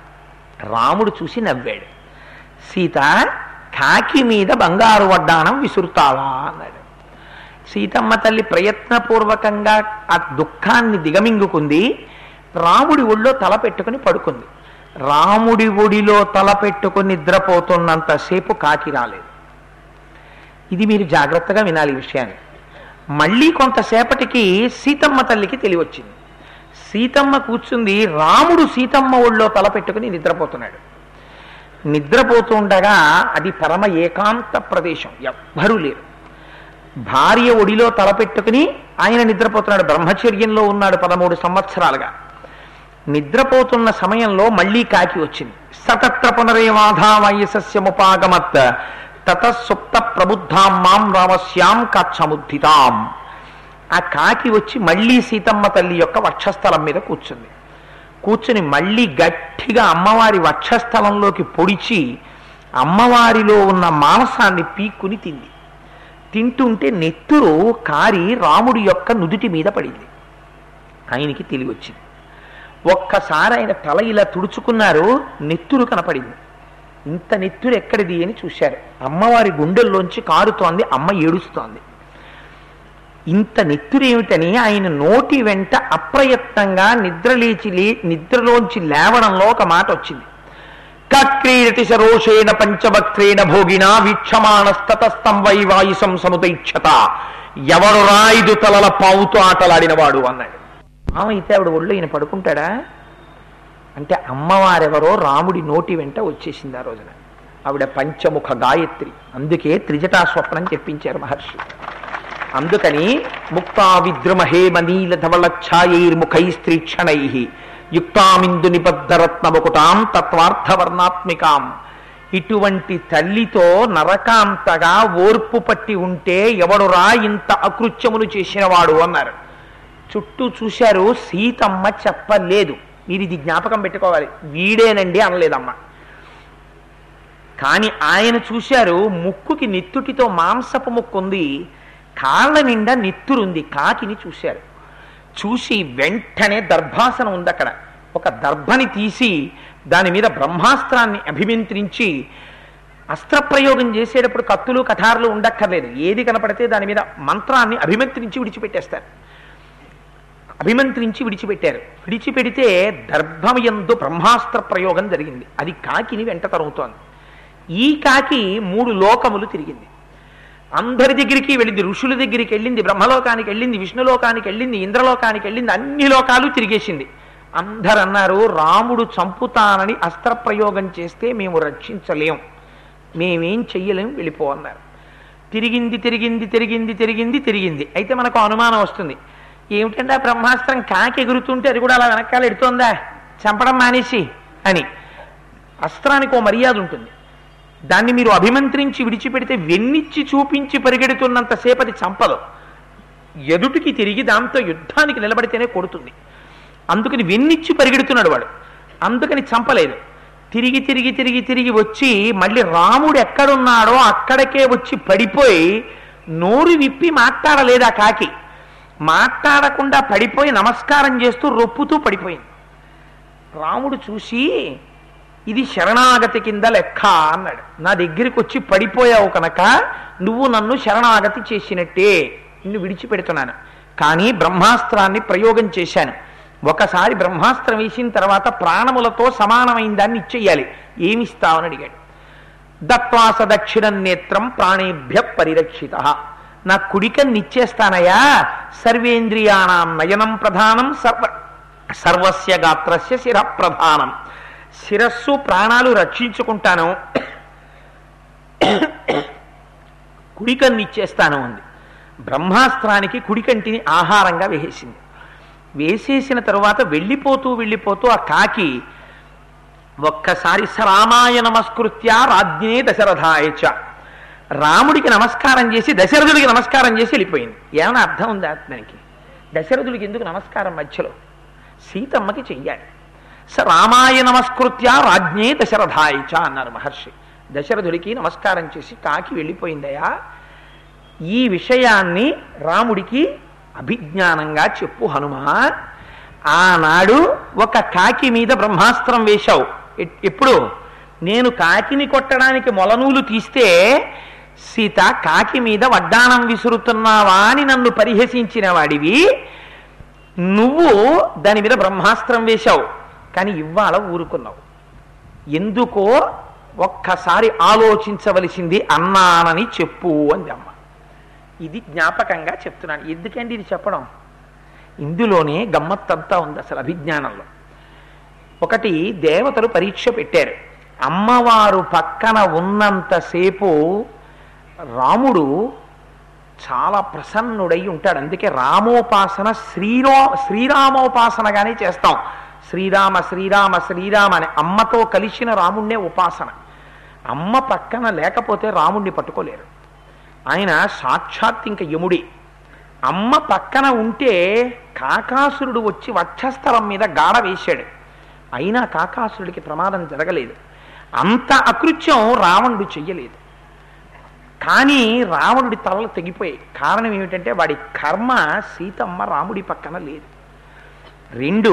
రాముడు చూసి నవ్వాడు. సీత, కాకి మీద బంగారు వడ్డానం విసురుతావా అన్నాడు. సీతమ్మ తల్లి ప్రయత్నపూర్వకంగా ఆ దుఃఖాన్ని దిగమింగుకుంది. రాముడి ఒళ్ళో తల పెట్టుకుని పడుకుంది. రాముడి ఒడిలో తల పెట్టుకుని నిద్రపోతున్నంతసేపు కాకి రాలేదు. ఇది మీరు జాగ్రత్తగా వినాలి ఈ విషయాన్ని. మళ్ళీ కొంతసేపటికి సీతమ్మ తల్లికి తెలివచ్చింది. సీతమ్మ కూర్చుంది, రాముడు సీతమ్మ ఒళ్ళో తల పెట్టుకుని నిద్రపోతున్నాడు. నిద్రపోతూ ఉండగా అది పరమ ఏకాంత ప్రదేశం, ఎవ్వరూ లేరు. భార్య ఒడిలో తలపెట్టుకుని ఆయన నిద్రపోతున్నాడు. బ్రహ్మచర్యంలో ఉన్నాడు పదమూడు సంవత్సరాలుగా. నిద్రపోతున్న సమయంలో మళ్ళీ కాకి వచ్చింది. సతత్ర పునరేవాధా వయసస్యముపాగమత్ తతసుప్త ప్రబుద్ధాం మాం రామస్యాం కాక్షముద్ధితాం. ఆ కాకి వచ్చి మళ్ళీ సీతమ్మ తల్లి యొక్క వక్షస్థలం మీద కూర్చుంది. కూర్చుని మళ్ళీ గట్టిగా అమ్మవారి వక్షస్థలంలోకి పొడిచి అమ్మవారిలో ఉన్న మాంసాన్ని పీక్కుని తింది. తింటుంటే నెత్తురు కారి రాముడి యొక్క నుదుటి మీద పడింది. ఆయనకి తెలివచ్చింది. ఒక్కసారి ఆయన తల ఇలా తుడుచుకున్నారు, నెత్తురు కనపడింది. ఇంత నెత్తురు ఎక్కడిది అని చూశారు. అమ్మవారి గుండెల్లోంచి కారుతోంది, అమ్మ ఏడుస్తోంది. ఇంత నెత్తురేమిటని ఆయన నోటి వెంట అప్రయత్నంగా నిద్రలేచి లే నిద్రలోంచి లేవడంలో ఒక మాట వచ్చింది. కక్రీడతి సరోషేణ పంచవక్త్రేణ భోగినా వీక్షమాణస్తతస్తం వై వాయుసం సముదైక్షత. ఎవరు రాయిదు తలల పావుతో ఆటలాడినవాడు అన్నాడు. అయితే ఆవిడ ఒళ్ళు ఈయన పడుకుంటాడా అంటే అమ్మవారెవరో రాముడి నోటి వెంట వచ్చేసింది ఆ రోజున. ఆవిడ పంచముఖ గాయత్రి. అందుకే త్రిజటా స్వప్నం చెప్పించారు మహర్షి. అందుకని ముక్తా విద్రుమహేమ నీల ధవళఛాయైర్ముఖైస్త్రీక్షణై యుక్తామిందు నిబద్ధరత్నముకుటాం తత్వార్థవర్ణాత్మికాం. ఇటువంటి తల్లితో నరకాంతగా ఓర్పు పట్టి ఉంటే ఎవడురా ఇంత అకృత్యములు చేసినవాడు అన్నారు. చుట్టూ చూశారు, సీతమ్మ చెప్పలేదు. మీరు ఇది జ్ఞాపకం పెట్టుకోవాలి, వీడేనండి అనలేదమ్మ. కానీ ఆయన చూశారు, ముక్కుకి నెత్తుటితో మాంసపు ముక్కు ఉంది, కాళ్ళ నిండా నెత్తురుంది. కాకిని చూశారు. చూసి వెంటనే దర్భాసనం ఉంది అక్కడ. ఒక దర్భని తీసి దాని మీద బ్రహ్మాస్త్రాన్ని అభిమంత్రించి, అస్త్రప్రయోగం చేసేటప్పుడు కత్తులు కఠారులు ఉండక్కర్లేదు, ఏది కనపడితే దాని మీద మంత్రాన్ని అభిమంత్రించి విడిచిపెట్టేస్తారు. అభిమంత్రించి విడిచిపెట్టారు. విడిచిపెడితే దర్భమయందు బ్రహ్మాస్త్ర ప్రయోగం జరిగింది. అది కాకిని వెంట తరుగుతోంది. ఈ కాకి మూడు లోకములు తిరిగింది. అందరి దగ్గరికి వెళ్ళింది. ఋషుల దగ్గరికి వెళ్ళింది, బ్రహ్మలోకానికి వెళ్ళింది, విష్ణులోకానికి వెళ్ళింది, ఇంద్రలోకానికి వెళ్ళింది, అన్ని లోకాలు తిరిగేసింది. అందరు అన్నారు, రాముడు చంపుతానని అస్త్రప్రయోగం చేస్తే మేము రక్షించలేం, మేమేం చెయ్యలేం, వెళ్ళిపో అన్నారు. తిరిగింది తిరిగింది తిరిగింది తిరిగింది తిరిగింది అయితే మనకు అనుమానం వస్తుంది, ఏమిటంటే ఆ బ్రహ్మాస్త్రం కాకి ఎగురుతుంటే అది కూడా అలా వెనకాల ఎడుతోందా చంపడం మానేసి అని. అస్త్రానికి ఓ మర్యాద ఉంటుంది. దాన్ని మీరు అభిమంత్రించి విడిచిపెడితే వెన్నిచ్చి చూపించి పరిగెడుతున్నంతసేపు అది చంపదు. ఎదుటికి తిరిగి దాంతో యుద్ధానికి నిలబడితేనే కొడుతుంది. అందుకని వెన్నిచ్చి పరిగెడుతున్నాడు వాడు. అందుకని చంపలేదు. తిరిగి తిరిగి తిరిగి తిరిగి వచ్చి మళ్ళీ రాముడు ఎక్కడున్నాడో అక్కడికే వచ్చి పడిపోయి నోరు విప్పి మాట్లాడలేదు ఆ కాకి. మాట్లాడకుండా పడిపోయి నమస్కారం చేస్తూ రొప్పుతూ పడిపోయింది. రాముడు చూసి, ఇది శరణాగతి కింద లెక్క అన్నాడు. నా దగ్గరికి వచ్చి పడిపోయావు కనుక నువ్వు నన్ను శరణాగతి చేసినట్టే, నిన్ను విడిచిపెడుతున్నాను. కానీ బ్రహ్మాస్త్రాన్ని ప్రయోగం చేశాను. ఒకసారి బ్రహ్మాస్త్రం వేసిన తర్వాత ప్రాణములతో సమానమైన దాన్ని ఇచ్చేయాలి, ఏమిస్తావని అడిగాడు. దత్వాస దక్షిణ నేత్రం ప్రాణేభ్య పరిరక్షిత. నా కుడికన్ని ఇచ్చేస్తానయా, సర్వేంద్రియాణం నయనం ప్రధానం, సర్వ సర్వస్య గాత్రస్య శిర ప్రధానం. శిరస్సు ప్రాణాలు రక్షించుకుంటాను, కుడికన్ని ఇచ్చేస్తాను అంది. బ్రహ్మాస్త్రానికి కుడికంటిని ఆహారంగా వేసేసింది. వేసేసిన తరువాత వెళ్ళిపోతూ వెళ్ళిపోతూ ఆ కాకి ఒక్కసారి సరామాయ నమస్కృత్య రాజ్ఞే దశరథాయచ, రాముడికి నమస్కారం చేసి దశరథుడికి నమస్కారం చేసి వెళ్ళిపోయింది. ఏమైనా అర్థం ఉందా దానికి? దశరథుడికి ఎందుకు నమస్కారం మధ్యలో? సీతమ్మకి చెయ్యాలి. స రామాయ నమస్కృత్య రాజ్ఞే దశరథాయచ అన్నారు మహర్షి. దశరథుడికి నమస్కారం చేసి కాకి వెళ్ళిపోయిందయా. ఈ విషయాన్ని రాముడికి అభిజ్ఞానంగా చెప్పు హనుమా. ఆనాడు ఒక కాకి మీద బ్రహ్మాస్త్రం వేశావు. ఎప్పుడు? నేను కాకిని కొట్టడానికి మొలనూలు తీస్తే సీత కాకి మీద వడ్డాణం విసురుతున్నావా అని నన్ను పరిహసించిన వాడివి. నువ్వు దాని మీద బ్రహ్మాస్త్రం వేశావు, కానీ ఇవాళ ఊరుకున్నావు. ఎందుకో ఒక్కసారి ఆలోచించవలసింది అన్నానని చెప్పు అంది అమ్మ. ఇది జ్ఞాపకంగా చెప్తున్నాను. ఎందుకండి ఇది చెప్పడం? ఇందులోనే గమ్మత్తంతా ఉంది అసలు అభిజ్ఞానంలో. ఒకటి, దేవతలు పరీక్ష పెట్టారు. అమ్మవారు పక్కన ఉన్నంతసేపు రాముడు చాలా ప్రసన్నుడై ఉంటాడు. అందుకే రామోపాసన శ్రీరా శ్రీరామోపాసనగానే చేస్తాం. శ్రీరామ శ్రీరామ శ్రీరామ అని అమ్మతో కలిసిన రాముణ్ణే ఉపాసన. అమ్మ పక్కన లేకపోతే రాముణ్ణి పట్టుకోలేరు. ఆయన సాక్షాత్ ఇంక యముడి. అమ్మ పక్కన ఉంటే కాకాసురుడు వచ్చి వక్షస్థలం మీద గాఢ వేశాడు. అయినా కాకాసురుడికి ప్రమాదం జరగలేదు. అంత అకృత్యం రావణుడు చెయ్యలేదు. కానీ రావణుడి తలలు తెగిపోయాయి. కారణం ఏమిటంటే వాడి కర్మ సీతమ్మ రాముడి పక్కన లేదు. రెండు,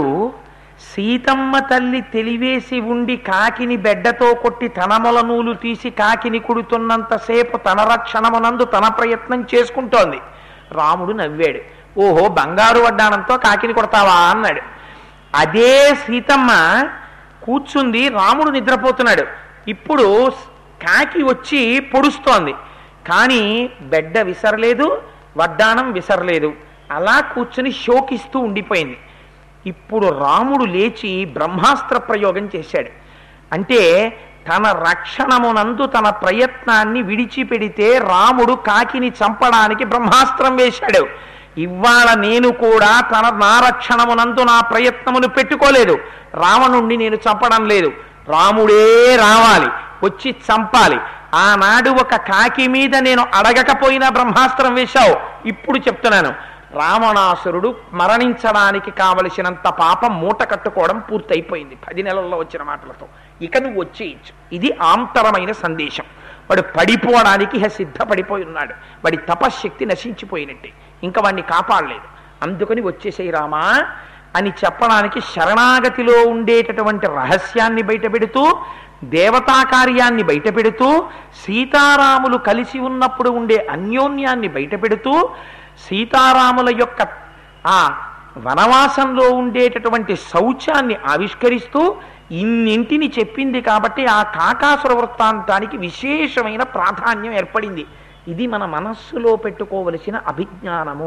సీతమ్మ తల్లి తెలివేసి ఉండి కాకిని బెడ్డతో కొట్టి తన మొల నూలు తీసి కాకిని కుడుతున్నంతసేపు తన రక్షణమునందు తన ప్రయత్నం చేసుకుంటోంది. రాముడు నవ్వాడు. ఓహో, బంగారు వడ్డానంతో కాకిని కొడతావా అన్నాడు. అదే సీతమ్మ కూర్చుంది, రాముడు నిద్రపోతున్నాడు. ఇప్పుడు కాకి వచ్చి పొడుస్తోంది, కానీ బెడ్డ విసరలేదు, వడ్డానం విసరలేదు. అలా కూర్చుని శోకిస్తూ ఉండిపోయింది. ఇప్పుడు రాముడు లేచి బ్రహ్మాస్త్ర ప్రయోగం చేశాడు. అంటే తన రక్షణమునందు తన ప్రయత్నాన్ని విడిచిపెడితే రాముడు కాకిని చంపడానికి బ్రహ్మాస్త్రం వేశాడు. ఇవాళ నేను కూడా తన నా రక్షణమునందు నా ప్రయత్నమును పెట్టుకోలేదు. రావణుణ్ణి నేను చంపడం లేదు. రాముడే రావాలి, వచ్చి చంపాలి. ఆనాడు ఒక కాకి మీద నేను అడగకపోయినా బ్రహ్మాస్త్రం వేశావు. ఇప్పుడు చెప్తున్నాను, రావణాసురుడు మరణించడానికి కావలసినంత పాపం మూట కట్టుకోవడం పూర్తయిపోయింది పది నెలల్లో వచ్చిన మాటలతో. ఇక నువ్వు వచ్చేయచ్చు. ఇది ఆంతరమైన సందేశం. వాడు పడిపోవడానికి సిద్ధపడిపోయి ఉన్నాడు. వాడి తపశ్శక్తి నశించిపోయినట్టే, ఇంకా వాడిని కాపాడలేదు. అందుకని వచ్చేసేయి రామా అని చెప్పడానికి శరణాగతిలో ఉండేటటువంటి రహస్యాన్ని బయటపెడుతూ, దేవతా కార్యాన్ని బయటపెడుతూ, సీతారాములు కలిసి ఉన్నప్పుడు ఉండే అన్యోన్యాన్ని బయటపెడుతూ, సీతారాముల యొక్క ఆ వనవాసంలో ఉండేటటువంటి శౌచాన్ని ఆవిష్కరిస్తూ ఇన్నింటిని చెప్పింది. కాబట్టి ఆ కాకాసుర వృత్తాంతానికి విశేషమైన ప్రాధాన్యం ఏర్పడింది. ఇది మన మనస్సులో పెట్టుకోవలసిన అభిజ్ఞానము.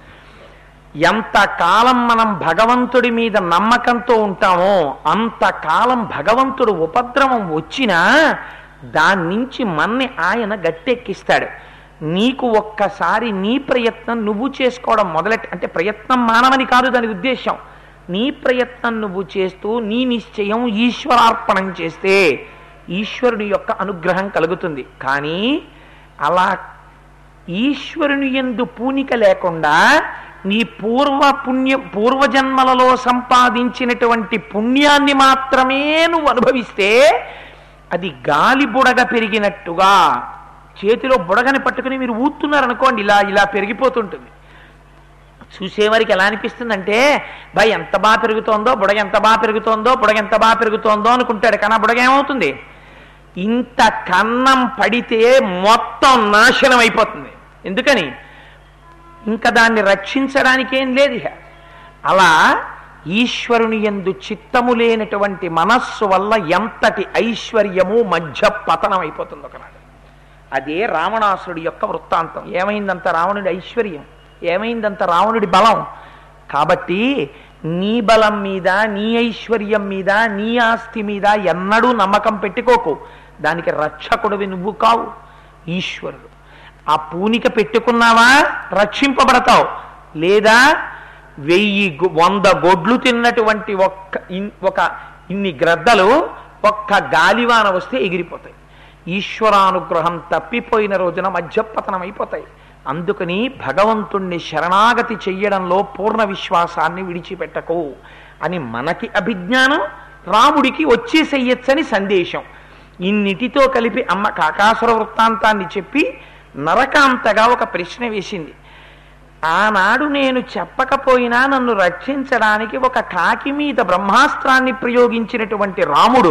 ఎంతకాలం మనం భగవంతుడి మీద నమ్మకంతో ఉంటామో అంతకాలం భగవంతుడు ఉపద్రవం వచ్చినా దాని నుంచి మన్ని ఆయన గట్టెక్కిస్తాడు. నీకు ఒక్కసారి నీ ప్రయత్నం నువ్వు చేసుకోవడం మొదలెట్ అంటే ప్రయత్నం మానవని కాదు దాని ఉద్దేశం. నీ ప్రయత్నం నువ్వు చేస్తూ నీ నిశ్చయం ఈశ్వరార్పణం చేస్తే ఈశ్వరుని యొక్క అనుగ్రహం కలుగుతుంది. కానీ అలా ఈశ్వరుని యందు పూనిక లేకుండా నీ పూర్వ పుణ్య పూర్వజన్మలలో సంపాదించినటువంటి పుణ్యాన్ని మాత్రమే నువ్వు అనుభవిస్తే అది గాలి బుడగ పెరిగినట్టుగా చేతిలో బుడగని పట్టుకుని మీరు ఊతున్నారనుకోండి, ఇలా ఇలా పెరిగిపోతుంటుంది. చూసేవారికి ఎలా అనిపిస్తుందంటే, భయ్ ఎంత బాగా పెరుగుతోందో, బుడగ ఎంత బాగా పెరుగుతోందో, బుడగ ఎంత బాగా పెరుగుతోందో అనుకుంటాడు. కానీ ఆ బుడగ ఏమవుతుంది? ఇంత కన్నం పడితే మొత్తం నాశనం అయిపోతుంది. ఎందుకని? ఇంకా దాన్ని రక్షించడానికి ఏం లేదు. అలా ఈశ్వరుని యందు చిత్తము లేనటువంటి మనస్సు వల్ల ఎంతటి ఐశ్వర్యము మధ్య పతనం అయిపోతుంది ఒకనాడు. అదే రావణాసురుడి యొక్క వృత్తాంతం. ఏమైందంత రావణుడి ఐశ్వర్యం, ఏమైందంత రావణుడి బలం. కాబట్టి నీ బలం మీద, నీ ఐశ్వర్యం మీద, నీ ఆస్తి మీద ఎన్నడూ నమ్మకం పెట్టుకోకు. దానికి రక్షకుడివి నువ్వు కావు, ఈశ్వరుడు. ఆ పూనిక పెట్టుకున్నావా రక్షింపబడతావు. లేదా వెయ్యి వంద గొడ్లు తిన్నటువంటి ఒక్క ఒక ఇన్ని గ్రద్దలు ఒక్క గాలివాన వస్తే ఎగిరిపోతాయి. ఈశ్వరానుగ్రహం తప్పిపోయిన రోజున మధ్యపతనం అయిపోతాయి. అందుకని భగవంతుణ్ణి శరణాగతి చెయ్యడంలో పూర్ణ విశ్వాసాన్ని విడిచిపెట్టకు అని మనకి అభిజ్ఞానం, రాముడికి వచ్చేసేయచ్చని సందేశం. ఇన్నిటితో కలిపి అమ్మ కాకాసుర వృత్తాంతాన్ని చెప్పి నరకాంతగా ఒక ప్రశ్న వేసింది. ఆనాడు నేను చెప్పకపోయినా నన్ను రక్షించడానికి ఒక కాకి మీద బ్రహ్మాస్త్రాన్ని ప్రయోగించినటువంటి రాముడు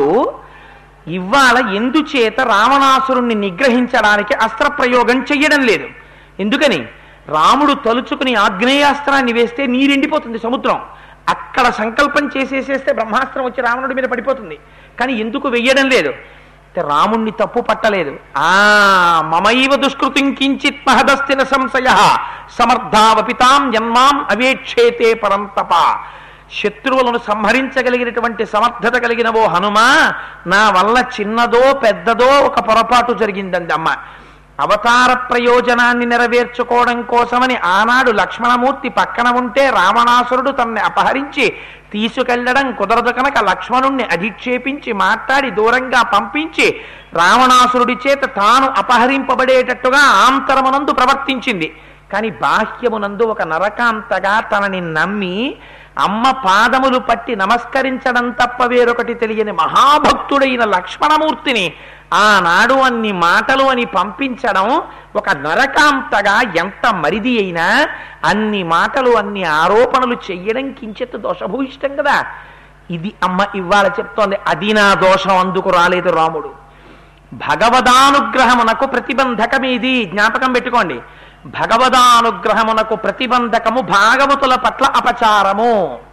ఇవాళ ఎందుచేత రావణాసురుణ్ణి నిగ్రహించడానికి అస్త్రప్రయోగం చెయ్యడం లేదు? ఎందుకని? రాముడు తలుచుకుని ఆగ్నేయాస్త్రాన్ని వేస్తే నీరెండిపోతుంది సముద్రం. అక్కడ సంకల్పం చేసేసేస్తే బ్రహ్మాస్త్రం వచ్చి రావణుడి మీద పడిపోతుంది. కానీ ఎందుకు వెయ్యడం లేదు? రాముణ్ణి తప్పు పట్టలేదు. ఆ మమైవ దుష్కృతిం కించిత్ మహదస్తిన సంశయ సమర్థావపితాం జన్మాం అవేక్షేతే పరంతప. శత్రువులను సంహరించగలిగినటువంటి సమర్థత కలిగినవో హనుమా, నా వల్ల చిన్నదో పెద్దదో ఒక పొరపాటు జరిగిందండి అమ్మ. అవతార ప్రయోజనాన్ని నెరవేర్చుకోవడం కోసమని ఆనాడు లక్ష్మణమూర్తి పక్కన ఉంటే రావణాసురుడు తనని అపహరించి తీసుకెళ్లడం కుదరదు కనుక లక్ష్మణుణ్ణి అధిక్షేపించి మాట్లాడి దూరంగా పంపించి రావణాసురుడి చేత తాను అపహరింపబడేటట్టుగా ఆంతరమునందు ప్రవర్తించింది. కానీ బాహ్యమునందు ఒక నరకాంతగా తనని నమ్మి అమ్మ పాదములు పట్టి నమస్కరించడం తప్ప వేరొకటి తెలియని మహాభక్తుడైన లక్ష్మణమూర్తిని ఆనాడు అన్ని మాటలు అని పంపించడం ఒక నరకాంతగా ఎంత మరిది అయినా అన్ని మాటలు అన్ని ఆరోపణలు చెయ్యడం కించిత్ దోషభూయిష్టం కదా. ఇది అమ్మ ఇవాళ చెప్తోంది. అది నా దోషం, అందుకు రాలేదు రాముడు. భగవదానుగ్రహమునకు ప్రతిబంధకమేది జ్ఞాపకం పెట్టుకోండి. భగవదానుగ్రహమునకు ప్రతిబంధకము భాగవతుల పట్ల అపచారము.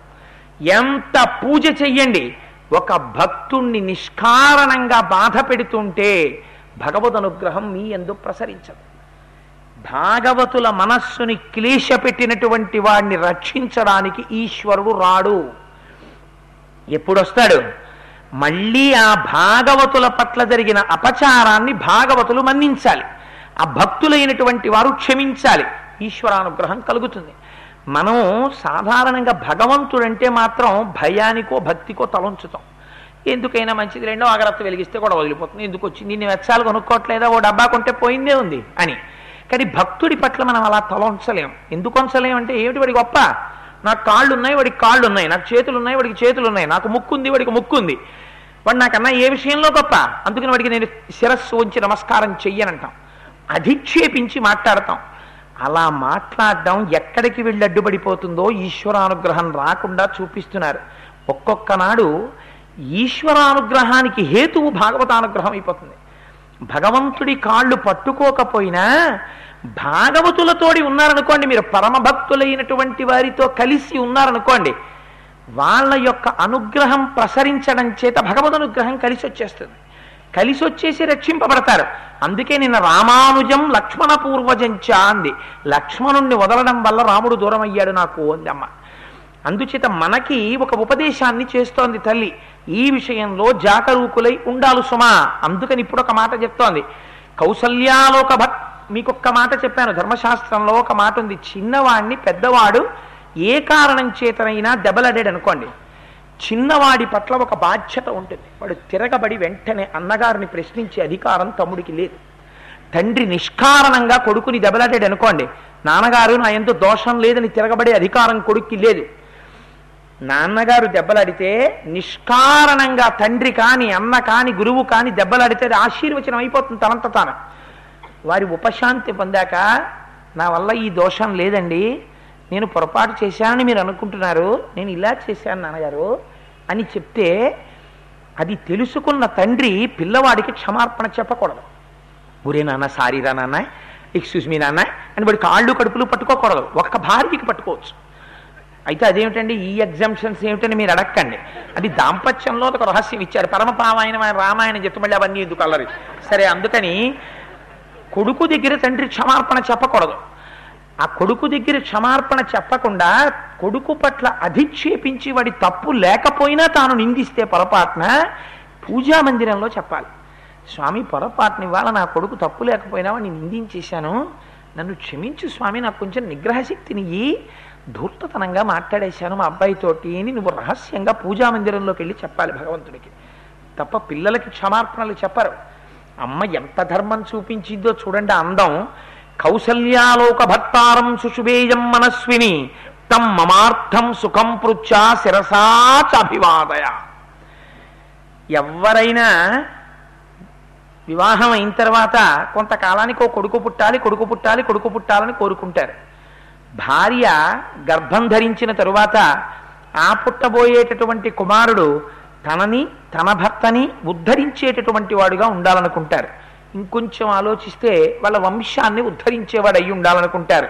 ఎంత పూజ చెయ్యండి, ఒక భక్తుణ్ణి నిష్కారణంగా బాధ పెడుతుంటే భగవద్ అనుగ్రహం మీ యందు ప్రసరించదు. భాగవతుల మనస్సుని క్లేశ పెట్టినటువంటి వాడిని రక్షించడానికి ఈశ్వరుడు రాడు. ఎప్పుడొస్తాడు? మళ్ళీ ఆ భాగవతుల పట్ల జరిగిన అపచారాన్ని భాగవతులు మన్నించాలి, ఆ భక్తులైనటువంటి వారు క్షమించాలి, ఈశ్వరానుగ్రహం కలుగుతుంది. మనం సాధారణంగా భగవంతుడంటే మాత్రం భయానికో భక్తికో తలంచుతాం. ఎందుకైనా మంచిది, రెండో అగరత్తు వెలిగిస్తే కూడా వదిలిపోతుంది, ఎందుకు వచ్చింది, ఇన్ని వెచ్చాలు కొనుక్కోవట్లేదా, ఓ డబ్బా కొంటే పోయిందే ఉంది అని. కానీ భక్తుడి పట్ల మనం అలా తలంచలేం. ఎందుకు ఉంచలేం అంటే, ఏమిటి వాడి గొప్ప, నాకు కాళ్ళు ఉన్నాయి వాడికి కాళ్ళు ఉన్నాయి, నాకు చేతులు ఉన్నాయి వాడికి చేతులు ఉన్నాయి, నాకు ముక్కు ఉంది వాడికి ముక్కు ఉంది, వాడు నాకన్నా ఏ విషయంలో గొప్ప, అందుకని వాడికి నేను శిరస్సు ఉంచి నమస్కారం చెయ్యనంటాం, అధిక్షేపించి మాట్లాడతాం. అలా మాట్లాడడం ఎక్కడికి వెళ్ళి అడ్డుపడిపోతుందో ఈశ్వరానుగ్రహం రాకుండా చూపిస్తున్నారు. ఒక్కొక్క నాడు ఈశ్వరానుగ్రహానికి హేతువు భాగవతానుగ్రహం అయిపోతుంది. భగవంతుడి కాళ్ళు పట్టుకోకపోయినా భాగవతులతోడి ఉన్నారనుకోండి, మీరు పరమభక్తులైనటువంటి వారితో కలిసి ఉన్నారనుకోండి, వాళ్ళ యొక్క అనుగ్రహం ప్రసరించడం చేత భగవద్ అనుగ్రహం కలిసి వచ్చేస్తుంది, కలిసి వచ్చేసి రక్షింపబడతారు. అందుకే నిన్న రామానుజం లక్ష్మణ పూర్వజంచ అంది. లక్ష్మణుణ్ణి వదలడం వల్ల రాముడు దూరం అయ్యాడు నాకు అంది అమ్మ. అందుచేత మనకి ఒక ఉపదేశాన్ని చేస్తోంది తల్లి, ఈ విషయంలో జాగరూకులై ఉండాలి సుమా. అందుకని ఇప్పుడు ఒక మాట చెప్తోంది. కౌసల్యాలోక భట్ మీకొక్క మాట చెప్పాను, ధర్మశాస్త్రంలో ఒక మాట ఉంది, చిన్నవాడిని పెద్దవాడు ఏ కారణం చేతనైనా దెబ్బలాడాడు అనుకోండి, చిన్నవాడి పట్ల ఒక బాధ్యత ఉంటుంది. వాడు తిరగబడి వెంటనే అన్నగారిని ప్రశ్నించే అధికారం తమ్ముడికి లేదు. తండ్రి నిష్కారణంగా కొడుకుని దెబ్బలాడాడు అనుకోండి, నాన్నగారు నా యందు దోషం లేదని తిరగబడే అధికారం కొడుక్కి లేదు. నాన్నగారు దెబ్బలాడితే నిష్కారణంగా తండ్రి కాని అన్న కాని గురువు కాని దెబ్బలాడితే అది ఆశీర్వచనం అయిపోతుంది తనంత తాను. వారి ఉపశాంతి పొందాక నా వల్ల ఈ దోషం లేదండి, నేను పొరపాటు చేశానని మీరు అనుకుంటున్నారు, నేను ఇలా చేశాను నాన్నగారు అని చెప్తే అది తెలుసుకున్న తండ్రి పిల్లవాడికి క్షమార్పణ చెప్పకూడదు. ఊరే నాన్న, సారీరా నాన్న, ఎక్స్క్యూజ్ మీ నాన్న అని వాడి కాళ్ళు కడుపులు పట్టుకోకూడదు. ఒక్క భార్యకి పట్టుకోవచ్చు. అయితే అదేమిటండి ఈ ఎగ్జామ్షన్స్ ఏమిటని మీరు అడగండి, అది దాంపత్యంలో ఒక రహస్యం ఇచ్చారు. పరమపావాయన రామాయణం చెప్తూ మళ్ళీ అవన్నీ ఎందుకు అల్లరి. సరే, అందుకని కొడుకు దగ్గర తండ్రి క్షమార్పణ చెప్పకూడదు. ఆ కొడుకు దగ్గర క్షమార్పణ చెప్పకుండా కొడుకు పట్ల అధిక్షేపించి వాడి తప్పు లేకపోయినా తాను నిందిస్తే పొరపాటున పూజా మందిరంలో చెప్పాలి, స్వామి పొరపాటుని ఇవాళ నా కొడుకు తప్పు లేకపోయినా వాడిని నిందించేశాను, నన్ను క్షమించు స్వామి, నాకు కొంచెం నిగ్రహశక్తిని ధూర్తతనంగా మాట్లాడేశాను మా అబ్బాయితోటి అని నువ్వు రహస్యంగా పూజా మందిరంలోకి వెళ్ళి చెప్పాలి భగవంతుడికి. తప్ప పిల్లలకి క్షమార్పణలు చెప్పరు. అమ్మ ఎంత ధర్మం చూపించిందో చూడండి, అందం. కౌసల్యాలోక భర్తారం సుషుభేయం మనస్విని తం మమార్థం సుఖం పృచ్చా శిరసాచభివాదయ. ఎవరైనా వివాహం అయిన తర్వాత కొంతకాలానికి ఓ కొడుకు పుట్టాలి కొడుకు పుట్టాలి కొడుకు పుట్టాలని కోరుకుంటారు. భార్య గర్భం ధరించిన తరువాత ఆ పుట్టబోయేటటువంటి కుమారుడు తనని తన భర్తని ఉద్ధరించేటటువంటి వాడుగా ఉండాలనుకుంటారు. ఇంకొంచెం ఆలోచిస్తే వాళ్ళ వంశాన్ని ఉద్ధరించేవాడు అయి ఉండాలనుకుంటారు.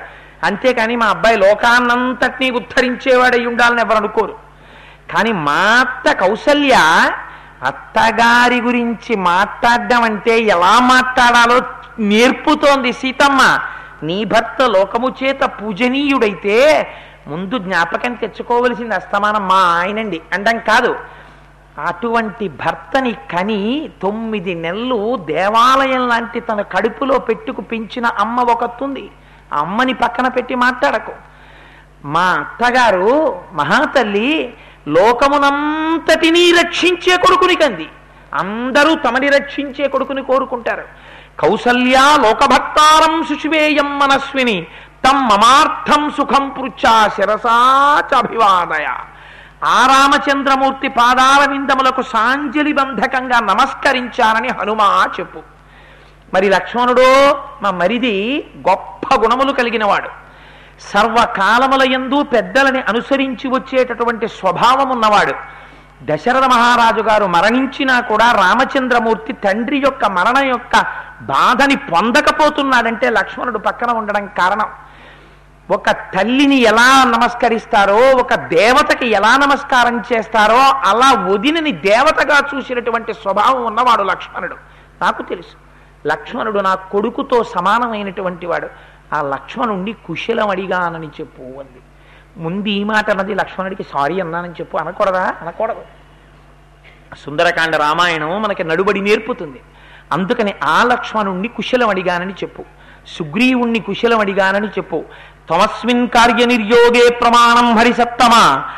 అంతేకాని మా అబ్బాయి లోకాన్నంతటినీ ఉద్ధరించేవాడై ఉండాలని ఎవరు అనుకోరు. కానీ మా అత్త కౌసల్య అత్తగారి గురించి మాట్లాడడం అంటే ఎలా మాట్లాడాలో నేర్పుతోంది. సీతమ్మ, నీ భర్త లోకము చేత పూజనీయుడైతే ముందు జ్ఞాపకం తెచ్చుకోవలసింది అస్తమానం మా ఆయనండి అండం కాదు. అటువంటి భర్తని కని తొమ్మిది నెలలు దేవాలయం లాంటి తన కడుపులో పెట్టుకు పెంచిన అమ్మ ఒకతుంది. ఆ అమ్మని పక్కన పెట్టి మాట్లాడకు. మా అత్తగారు మహాతల్లి లోకమునంతటినీ రక్షించే కొడుకుని కంది. అందరూ తమని రక్షించే కొడుకుని కోరుకుంటారు. కౌసల్యా లోకభక్తారం శుశివేయం మనస్విని తం మమార్థం సుఖం పృచ్చా శిరసా చాభివాదయ. ఆ రామచంద్రమూర్తి పాదాల విందములకు సాంజలి బంధకంగా నమస్కరించానని హనుమా చెప్పు. మరి లక్ష్మణుడు మా మరిది గొప్ప గుణములు కలిగినవాడు. సర్వకాలముల యందు పెద్దలని అనుసరించి వచ్చేటటువంటి స్వభావం ఉన్నవాడు. దశరథ మహారాజు గారు మరణించినా కూడా రామచంద్రమూర్తి తండ్రి యొక్క మరణ యొక్క బాధని పొందకపోతున్నాడంటే లక్ష్మణుడు పక్కన ఉండడం కారణం. ఒక తల్లిని ఎలా నమస్కరిస్తారో, ఒక దేవతకి ఎలా నమస్కారం చేస్తారో అలా వదినని దేవతగా చూసినటువంటి స్వభావం ఉన్నవాడు లక్ష్మణుడు. నాకు తెలుసు లక్ష్మణుడు నా కొడుకుతో సమానమైనటువంటి వాడు. ఆ లక్ష్మణుణ్ణి కుశలం అడిగానని చెప్పు అంది. ముందు ఈ మాట అన్నది లక్ష్మణుడికి సారీ అన్నానని చెప్పు అనకూడదా? అనకూడదు. సుందరకాండ రామాయణం మనకి నడుబడి నేర్పుతుంది. అందుకని ఆ లక్ష్మణుణ్ణి కుశలం అడిగానని చెప్పు. సుగ్రీవుణ్ణి కుశలం అడిగానని చెప్పు. తమస్మిన్ కార్య నిర్యోగే ప్రమాణం హరిసత్తమ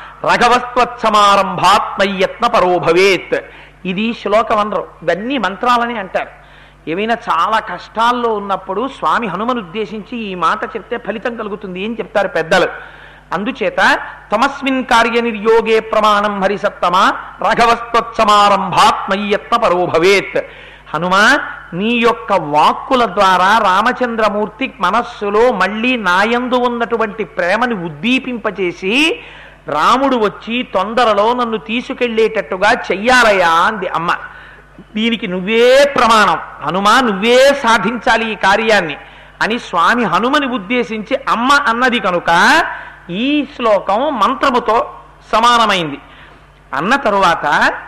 రఘవస్త్వత్సమారంభాత్మయత్న పరో భవేత్. ఇది శ్లోకం అనరు, ఇవన్నీ మంత్రాలని అంటారు. ఏమైనా చాలా కష్టాల్లో ఉన్నప్పుడు స్వామి హనుమను ఉద్దేశించి ఈ మాట చెప్తే ఫలితం కలుగుతుంది అని చెప్తారు పెద్దలు. అందుచేత తమస్మిన్ కార్య నిర్యోగే ప్రమాణం హరిసత్తమ రఘవస్త్వత్సమారంభాత్మయత్న పరో భవేత్. హనుమ, నీ యొక్క వాక్కుల ద్వారా రామచంద్రమూర్తి మనస్సులో మళ్ళీ నాయందు ఉన్నటువంటి ప్రేమని ఉద్దీపింపచేసి రాముడు వచ్చి తొందరలో నన్ను తీసుకెళ్లేటట్టుగా చెయ్యాలయా అంది అమ్మ. దీనికి నువ్వే ప్రమాణం హనుమ, నువ్వే సాధించాలి ఈ కార్యాన్ని అని స్వామి హనుమని ఉద్దేశించి అమ్మ అన్నది కనుక ఈ శ్లోకం మంత్రముతో సమానమైంది. అన్న తరువాత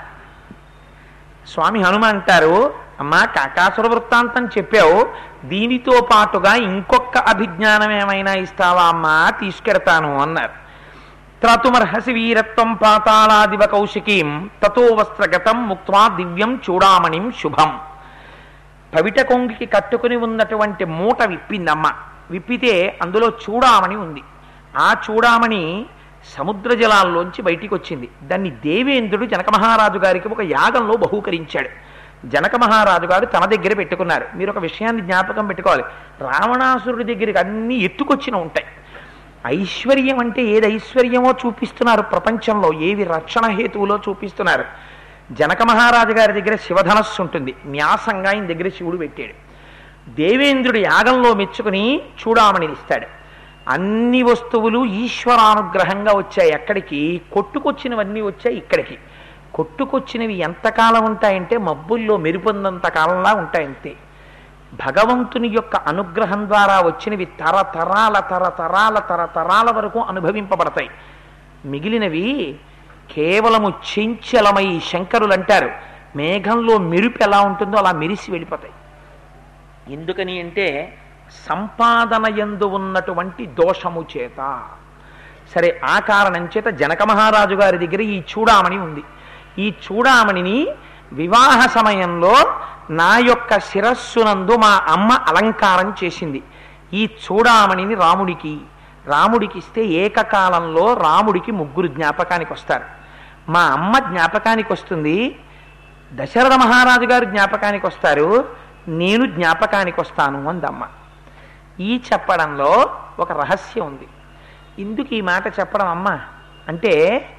స్వామి హనుమ అంటారు, అమ్మా కాకాసుర వృత్తాంతం చెప్పావు, దీనితో పాటుగా ఇంకొక అభిజ్ఞానం ఏమైనా ఇస్తావా అమ్మా? తీసుకెడతాను అన్నారు. త్రాతుమర్హసి వీరత్వం పాతాళాదివ కౌశికీం తతో వస్త్రగతం ముక్త్వా దివ్యం చూడామణిం శుభం. పవిట కొంగికి కట్టుకుని ఉన్నటువంటి మూట విప్పిందమ్మ. విప్పితే అందులో చూడామణి ఉంది. ఆ చూడామణి సముద్ర జలాల్లోంచి బయటికి వచ్చింది. దాన్ని దేవేంద్రుడు జనక మహారాజు గారికి ఒక యాగంలో బహూకరించాడు. జనక మహారాజు గారు తన దగ్గర పెట్టుకున్నారు. మీరు ఒక విషయాన్ని జ్ఞాపకం పెట్టుకోవాలి, రావణాసురుడి దగ్గరికి అన్ని ఎత్తుకొచ్చిన ఉంటాయి. ఐశ్వర్యం అంటే ఏది ఐశ్వర్యమో చూపిస్తున్నారు ప్రపంచంలో, ఏవి రక్షణ హేతువులో చూపిస్తున్నారు. జనక మహారాజు గారి దగ్గర శివధనస్సు ఉంటుంది, న్యాసంగా ఆయన దగ్గర శివుడు పెట్టాడు. దేవేంద్రుడి యాగంలో మెచ్చుకుని చూడామణిని ఇస్తాడు. అన్ని వస్తువులు ఈశ్వరానుగ్రహంగా వచ్చాయి. ఎక్కడికి? కొట్టుకొచ్చినవన్నీ వచ్చాయి ఇక్కడికి. కొట్టుకొచ్చినవి ఎంతకాలం ఉంటాయంటే మబ్బుల్లో మెరుపొందంత కాలంలా ఉంటాయంతే. భగవంతుని యొక్క అనుగ్రహం ద్వారా వచ్చినవి తరతరాల తరతరాల తరతరాల వరకు అనుభవింపబడతాయి. మిగిలినవి కేవలము చెంచలమై, శంకరులు అంటారు మేఘంలో మెరుపు ఎలా ఉంటుందో అలా మెరిసి వెళ్ళిపోతాయి. ఎందుకని అంటే సంపాదన యందు ఉన్నటువంటి దోషము చేత. సరే, ఆ కారణం చేత జనక మహారాజు గారి దగ్గర ఈ చూడామణి ఉంది. ఈ చూడామణిని వివాహ సమయంలో నా యొక్క శిరస్సునందు మా అమ్మ అలంకారం చేసింది. ఈ చూడామణిని రాముడికి రాముడికి ఇస్తే ఏకకాలంలో రాముడికి ముగ్గురు జ్ఞాపకానికి వస్తారు. మా అమ్మ జ్ఞాపకానికి వస్తుంది, దశరథ మహారాజు గారు జ్ఞాపకానికి వస్తారు, నేను జ్ఞాపకానికి వస్తాను అందమ్మ. ఈ చెప్పడంలో ఒక రహస్యం ఉంది. ఇందుకు ఈ మాట చెప్పడం అమ్మ అంటే,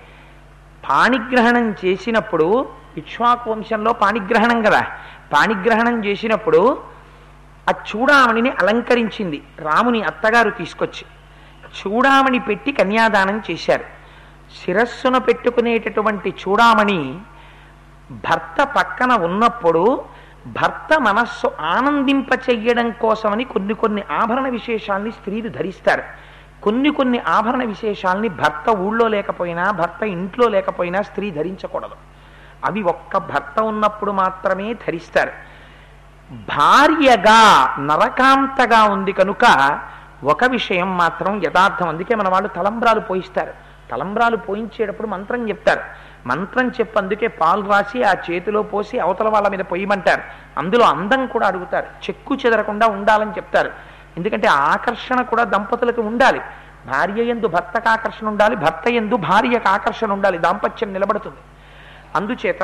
పాణిగ్రహణం చేసినప్పుడు ఇక్ష్వాకు వంశంలో పాణిగ్రహణం కదా, పాణిగ్రహణం చేసినప్పుడు ఆ చూడామణిని అలంకరించింది రాముని అత్తగారు తీసుకొచ్చి. చూడామణి పెట్టి కన్యాదానం చేశారు. శిరస్సున పెట్టుకునేటటువంటి చూడామణి భర్త పక్కన ఉన్నప్పుడు భర్త మనస్సు ఆనందింప చెయ్యడం కోసమని కొన్ని కొన్ని ఆభరణ విశేషాల్ని స్త్రీలు ధరిస్తారు. కొన్ని కొన్ని ఆభరణ విశేషాలని భర్త ఊళ్ళో లేకపోయినా, భర్త ఇంట్లో లేకపోయినా స్త్రీ ధరించకూడదు. అవి ఒక్క భర్త ఉన్నప్పుడు మాత్రమే ధరిస్తారు. భార్యగా నరకాంతగా ఉంది కనుక ఒక విషయం మాత్రం యథార్థం. అందుకే మన వాళ్ళు తలంబ్రాలు పోయిస్తారు. తలంబ్రాలు పోయించేటప్పుడు మంత్రం చెప్తారు. మంత్రం చెప్పి అందుకే పాలు రాసి ఆ చేతిలో పోసి అవతల వాళ్ళ మీద పొయ్యమంటారు. అందులో అందం కూడా అడుగుతారు. చెక్కు చెదరకుండా ఉండాలని చెప్తారు. ఎందుకంటే ఆకర్షణ కూడా దంపతులకు ఉండాలి. భార్య యందు భర్తకు ఆకర్షణ ఉండాలి, భర్త యందు భార్యకు ఆకర్షణ ఉండాలి. దాంపత్యం నిలబడుతుంది. అందుచేత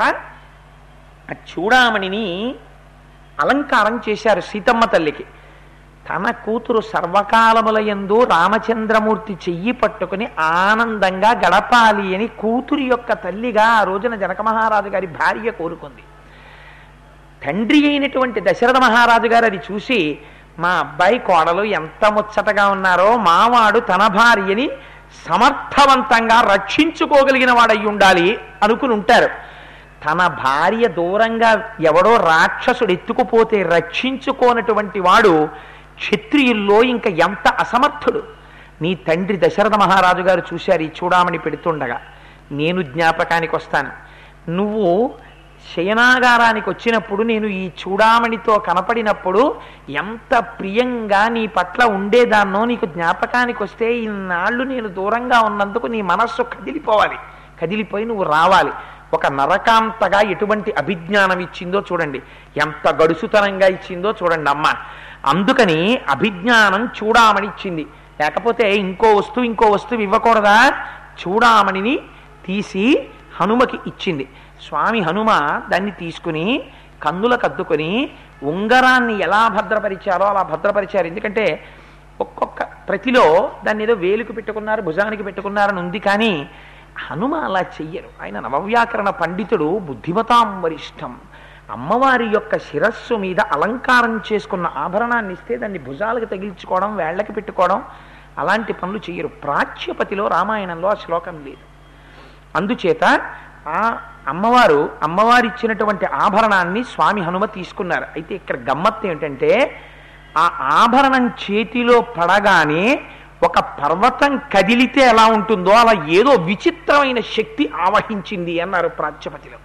చూడామణిని అలంకారం చేశారు సీతమ్మ తల్లికి. తన కూతురు సర్వకాలముల యందు రామచంద్రమూర్తి చెయ్యి పట్టుకుని ఆనందంగా గడపాలి అని కూతురి యొక్క తల్లిగా ఆ రోజున జనక మహారాజు గారి భార్య కోరుకుంది. తండ్రి అయినటువంటి దశరథ మహారాజు గారు అది చూసి, మా అబ్బాయి కోడలు ఎంత ముచ్చటగా ఉన్నారో, మావాడు తన భార్యని సమర్థవంతంగా రక్షించుకోగలిగిన వాడయి ఉండాలి అనుకుని ఉంటారు. తన భార్య దూరంగా ఎవడో రాక్షసుడు ఎత్తుకుపోతే రక్షించుకోనటువంటి వాడు క్షత్రియుల్లో ఇంకా ఎంత అసమర్థుడు. నీ తండ్రి దశరథ మహారాజు గారు చూశారు ఈ చూడామణి పెడుతుండగా. నేను జ్ఞాపకానికి వస్తాను. నువ్వు శయనాగారానికి వచ్చినప్పుడు నేను ఈ చూడామణితో కనపడినప్పుడు ఎంత ప్రియంగా నీ పట్ల ఉండేదాన్నో నీకు జ్ఞాపకానికి వస్తే, ఇన్నాళ్ళు నేను దూరంగా ఉన్నందుకు నీ మనస్సు కదిలిపోవాలి. కదిలిపోయి నువ్వు రావాలి. ఒక నరకాంతగా ఎటువంటి అభిజ్ఞానం ఇచ్చిందో చూడండి, ఎంత గడుసుతనంగా ఇచ్చిందో చూడండి అమ్మ. అందుకని అభిజ్ఞానం చూడామణి ఇచ్చింది. లేకపోతే ఇంకో వస్తువు ఇంకో వస్తువు ఇవ్వకూడదా? చూడామణిని తీసి హనుమకి ఇచ్చింది. స్వామి హనుమ దాన్ని తీసుకుని కన్నులకు అద్దుకొని ఉంగరాన్ని ఎలా భద్రపరిచారో అలా భద్రపరిచారు. ఎందుకంటే ఒక్కొక్క ప్రతిలో దాన్ని ఏదో వేలుకు పెట్టుకున్నారు, భుజానికి పెట్టుకున్నారని ఉంది. కానీ హనుమ అలా చెయ్యరు. ఆయన నవవ్యాకరణ పండితుడు, బుద్ధిమతాం వరిష్టం. అమ్మవారి యొక్క శిరస్సు మీద అలంకారం చేసుకున్న ఆభరణాన్ని ఇస్తే దాన్ని భుజాలకు తగిలించుకోవడం, వేళ్లకి పెట్టుకోవడం అలాంటి పనులు చెయ్యరు. ప్రాచ్యపతిలో రామాయణంలో ఆ శ్లోకం లేదు. అందుచేత ఆ అమ్మవారు అమ్మవారు ఇచ్చినటువంటి ఆభరణాన్ని స్వామి హనుమ తీసుకున్నారు. అయితే ఇక్కడ గమ్మత్తు ఏమిటంటే, ఆ ఆభరణం చేతిలో పడగానే ఒక పర్వతం కదిలితే ఎలా ఉంటుందో అలా ఏదో విచిత్రమైన శక్తి ఆవహించింది అన్నారు ప్రాచ్యపతిలో.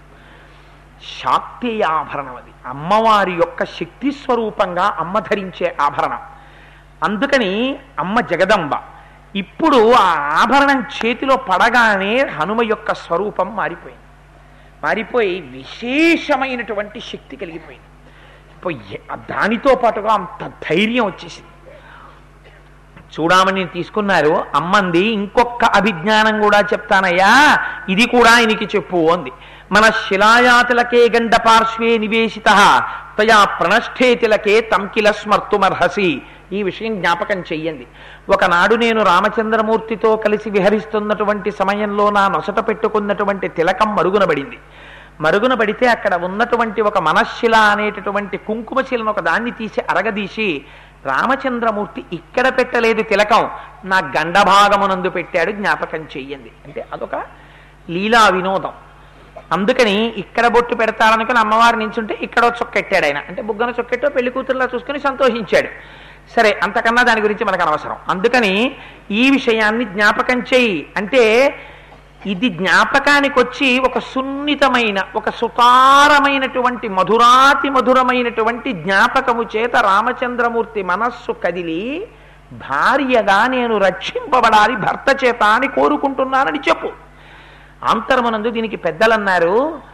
శాక్తేయ ఆభరణం అది. అమ్మవారి యొక్క శక్తి స్వరూపంగా అమ్మ ధరించే ఆభరణం. అందుకని అమ్మ జగదంబ. ఇప్పుడు ఆ ఆభరణం చేతిలో పడగానే హనుమ యొక్క స్వరూపం మారిపోయింది. మారిపోయి విశేషమైనటువంటి శక్తి కలిగిపోయింది. ఇప్పుడు దానితో పాటుగా అంత ధైర్యం వచ్చేసింది. చూడామని తీసుకున్నారు. అమ్మంది, ఇంకొక అభిజ్ఞానం కూడా చెప్తానయ్యా, ఇది కూడా ఆయనకి చెప్పు అంది. మన శిలాయాతిలకే గండ పార్శ్వే నివేశిత తయా ప్రణష్ఠే తిలకే తంకిల స్మర్తుమర్హసి. ఈ విషయం జ్ఞాపకం చెయ్యండి. ఒకనాడు నేను రామచంద్రమూర్తితో కలిసి విహరిస్తున్నటువంటి సమయంలో నా నొసట పెట్టుకున్నటువంటి తిలకం మరుగునబడింది. మరుగునబడితే అక్కడ ఉన్నటువంటి ఒక మనశ్శిల అనేటటువంటి కుంకుమశిలను ఒక దాన్ని తీసి అరగదీసి, రామచంద్రమూర్తి ఇక్కడ పెట్టలేదు తిలకం, నా గండభాగమునందు పెట్టాడు, జ్ఞాపకం చెయ్యండి అంటే అదొక లీలా వినోదం. అందుకని ఇక్కడ బొట్టు పెడతారనుకుని అమ్మవారి నించుంటే ఇక్కడో చొక్కెట్టాడు ఆయన. అంటే బుగ్గన చొక్కెట్టో పెళ్లి కూతురులా చూసుకుని సంతోషించాడు. సరే, అంతకన్నా దాని గురించి మనకు అనవసరం. అందుకని ఈ విషయాన్ని జ్ఞాపకం చెయ్యి అంటే, ఇది జ్ఞాపకానికి వచ్చి ఒక సున్నితమైన, ఒక సుతారమైనటువంటి మధురాతి మధురమైనటువంటి జ్ఞాపకము చేత రామచంద్రమూర్తి మనస్సు కదిలి, భార్యగా నేను రక్షింపబడాలి భర్త చేత అని కోరుకుంటున్నానని చెప్పు. అంతర్మనందు దీనికి పెద్దలన్నారు,